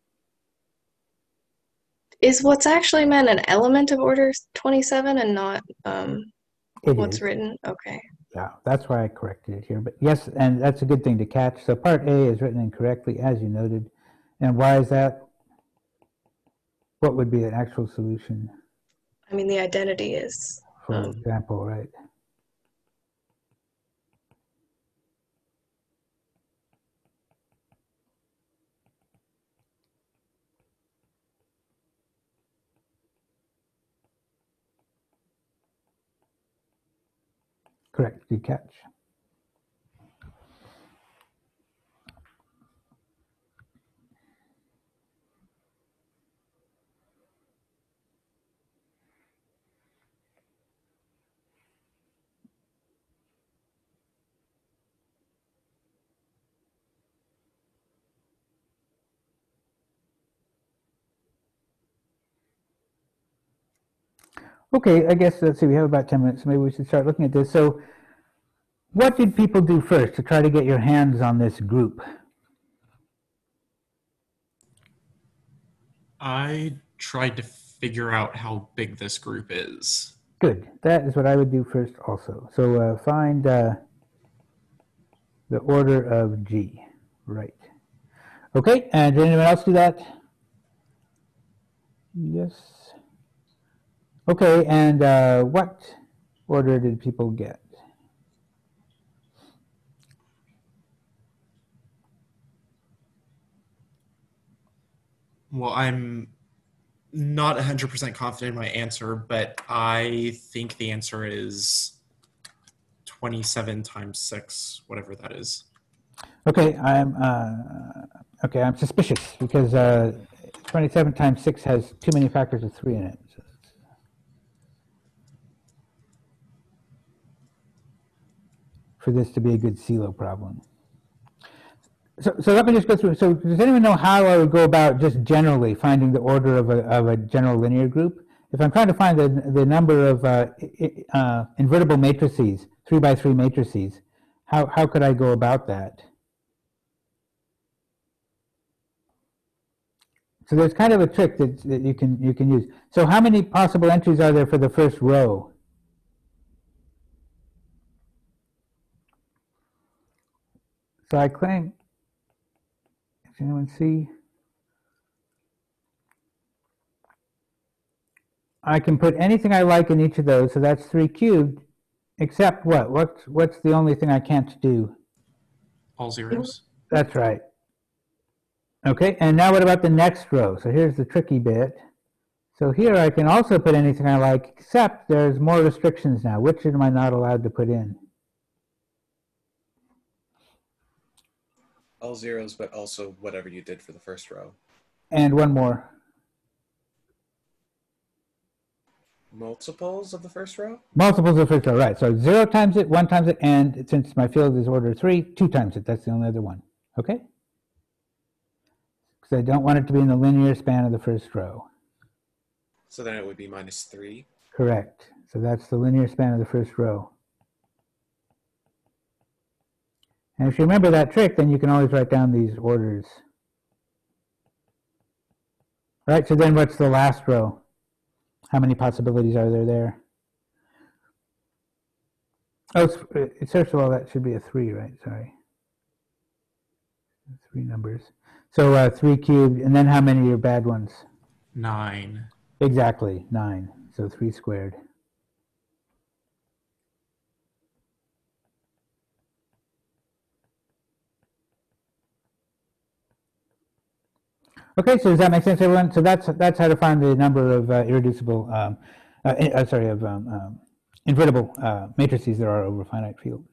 is what's actually meant an element of order twenty-seven and not um, It what's is. written? Okay. Yeah, that's why I corrected it here. But yes, and that's a good thing to catch. So part A is written incorrectly, as you noted. And why is that? What would be an actual solution, I mean, the identity is. for Um, example, right? Correct, good catch. Okay, I guess, let's see, we have about ten minutes, so maybe we should start looking at this. So what did people do first to try to get your hands on this group? I tried to figure out how big this group is. Good, that is what I would do first also. So uh, find uh, the order of G, right. Okay, and did anyone else do that? Yes. Okay, and uh, what order did people get? Well, I'm not one hundred percent confident in my answer, but I think the answer is twenty-seven times six, whatever that is. Okay, I'm uh, okay. I'm suspicious because uh, twenty-seven times six has too many factors of three in it. So for this to be a good C L O problem. So, so let me just go through. So does anyone know how I would go about just generally finding the order of a, of a general linear group? If I'm trying to find the, the number of uh, uh, invertible matrices, three by three matrices, how, how could I go about that? So there's kind of a trick that, that you can you can use. So how many possible entries are there for the first row? So I claim, does anyone see? I can put anything I like in each of those, so that's three cubed, except what? What's, what's the only thing I can't do? All zeros. That's right. Okay, and now what about the next row? So here's the tricky bit. So here I can also put anything I like, except there's more restrictions now. Which am I not allowed to put in? All zeros, but also whatever you did for the first row. And one more. Multiples of the first row? Multiples of first row, right. So zero times it, one times it, and since my field is order three, two times it. That's the only other one. Okay? Because I don't want it to be in the linear span of the first row. So then it would be minus three. Correct. So that's the linear span of the first row. And if you remember that trick, then you can always write down these orders. All right, so then what's the last row? How many possibilities are there there? Oh, it's, first of all, that should be a three, right? Sorry. Three numbers. So uh, three cubed, and then how many are bad ones? Nine. Exactly, nine. So three squared. Okay, so does that make sense, everyone? So that's that's how to find the number of uh, irreducible, um, uh, uh, sorry, of um, um, invertible uh, matrices there are over a finite field.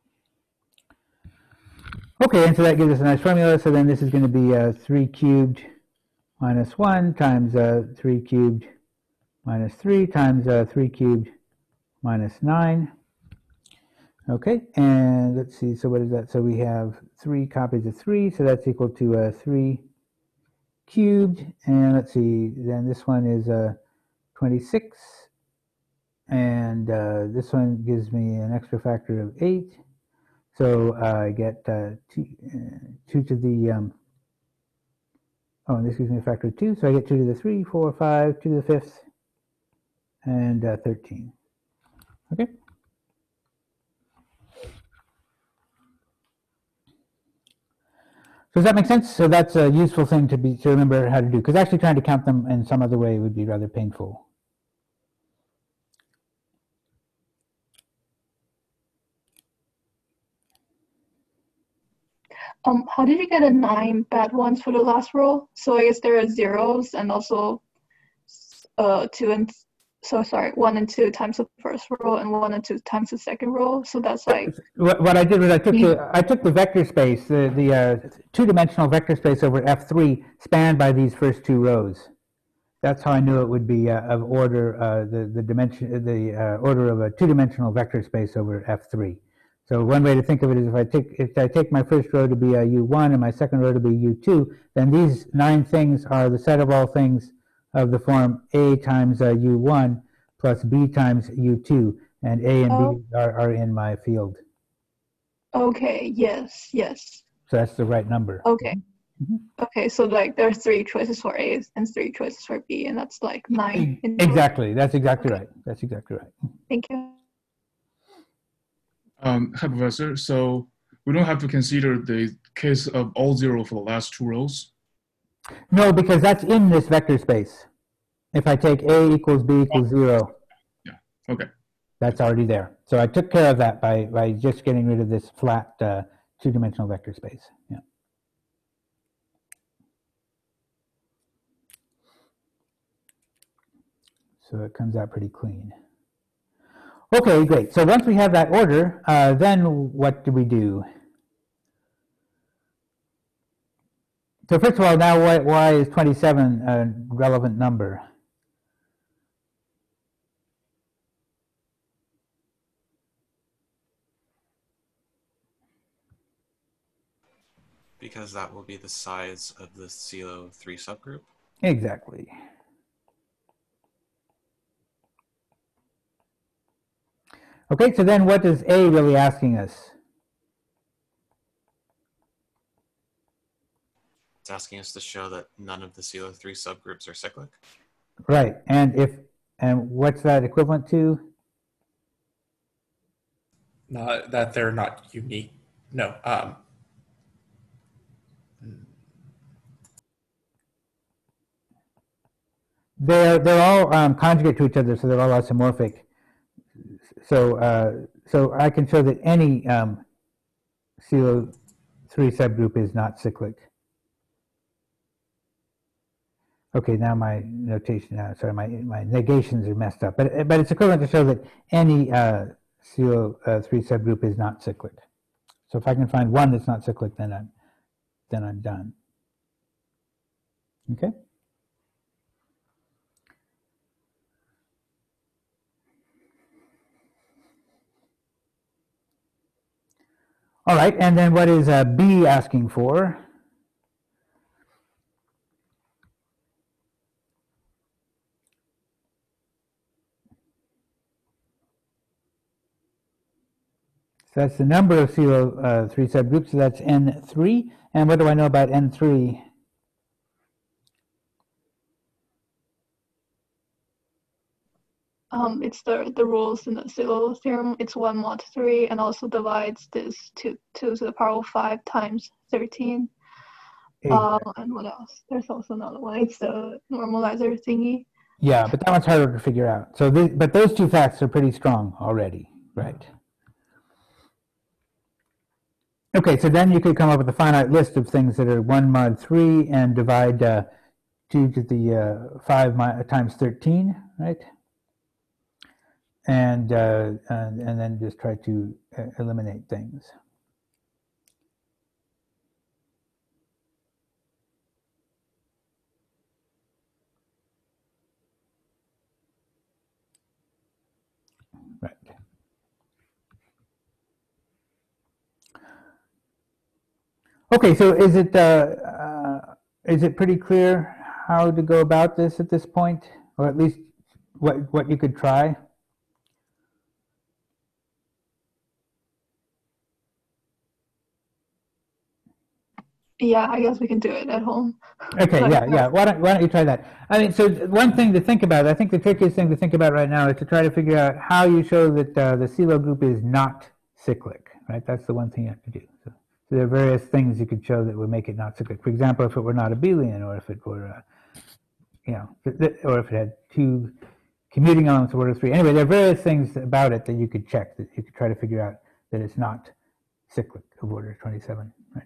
Okay, and so that gives us a nice formula. So then this is going to be uh, three cubed minus one times uh, three cubed minus three times uh, three cubed minus nine. Okay, and let's see, so what is that? So we have three copies of three, so that's equal to uh, three cubed, and let's see, then this one is uh, twenty-six, and uh, this one gives me an extra factor of eight, so uh, I get uh, two, uh, two to the um, Oh, and this gives me a factor of two, so I get two to the three, four, five, two to the fifth, and uh, thirteen. Okay. So does that make sense? So that's a useful thing to be to remember how to do, because actually trying to count them in some other way would be rather painful. Um, how did you get a nine bad ones for the last row? So I guess there are zeros and also uh two and so sorry, one and two times the first row and one and two times the second row. So that's like What, what I did was I took the I took the vector space, the the uh, two-dimensional vector space over F three spanned by these first two rows. That's how I knew it would be uh, of order uh, the the dimension the uh, order of a two-dimensional vector space over F three. So one way to think of it is if I take if I take my first row to be a U one and my second row to be U two, then these nine things are the set of all things of the form A times uh, U one plus B times U two, and A and Oh. B are, are in my field. okay, yes, yes. So that's the right number. Okay. Mhm. Okay, so like there are three choices for A and three choices for B, and that's like nine. in total. Exactly. That's exactly Okay. right. That's exactly right. Thank you. Um, hi, Professor. So we don't have to consider the case of all zero for the last two rows. No, because that's in this vector space. If I take A equals B equals zero, Okay. that's already there. So I took care of that by, by just getting rid of this flat uh, two-dimensional vector space. Yeah. So it comes out pretty clean. Okay, great. So once we have that order, uh, then what do we do? So first of all, now why, why is twenty-seven a relevant number? Because that will be the size of the C O three subgroup. Exactly. Okay, so then what is A really asking us? It's asking us to show that none of the C O three subgroups are cyclic. Right, and if and what's that equivalent to? Not that they're not unique. No. Um, They're they're all um, conjugate to each other, so they're all isomorphic. So uh, so I can show that any um, C O three subgroup is not cyclic. Okay, now my notation, uh, sorry, my my negations are messed up, but but it's equivalent to show that any uh, C O three subgroup is not cyclic. So if I can find one that's not cyclic, then I'm then I'm done. Okay. All right, and then what is uh, B asking for? So that's the number of C O three subgroups, so that's N three. And what do I know about N three? Um, it's the the rules in the Silo theorem. It's one mod three, and also divides this to two to the power of five times thirteen. Um, and what else? There's also another one. It's the normalizer thingy. Yeah, but that one's harder to figure out. So, the, but those two facts are pretty strong already, right? Okay, so then you could come up with a finite list of things that are one mod three and divide uh, two to the uh, five times thirteen, right? And, uh, and and then just try to uh, eliminate things. Right. Okay, so is it uh, uh, is it pretty clear how to go about this at this point, or at least what what you could try? Yeah, I guess we can do it at home. Okay, Like, yeah, yeah. Why don't, why don't you try that? I mean, so one thing to think about, I think the trickiest thing to think about right now is to try to figure out how you show that uh, the CeeLo group is not cyclic, right? That's the one thing you have to do. So, so there are various things you could show that would make it not cyclic. For example, if it were not abelian, or if it were, uh, you know, th- th- or if it had two commuting elements of order three. Anyway, there are various things about it that you could check, that you could try to figure out that it's not cyclic of order twenty-seven, right?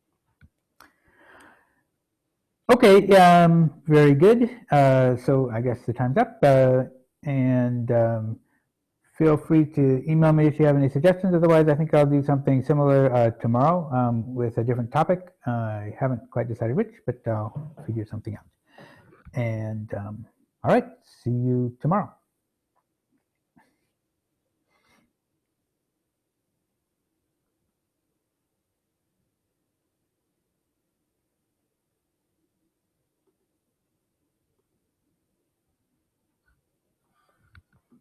Okay, um, very good. Uh, so I guess the time's up, uh, and um, feel free to email me if you have any suggestions. Otherwise, I think I'll do something similar uh, tomorrow um, with a different topic. Uh, I haven't quite decided which, but I'll figure something out. And um, all right, see you tomorrow.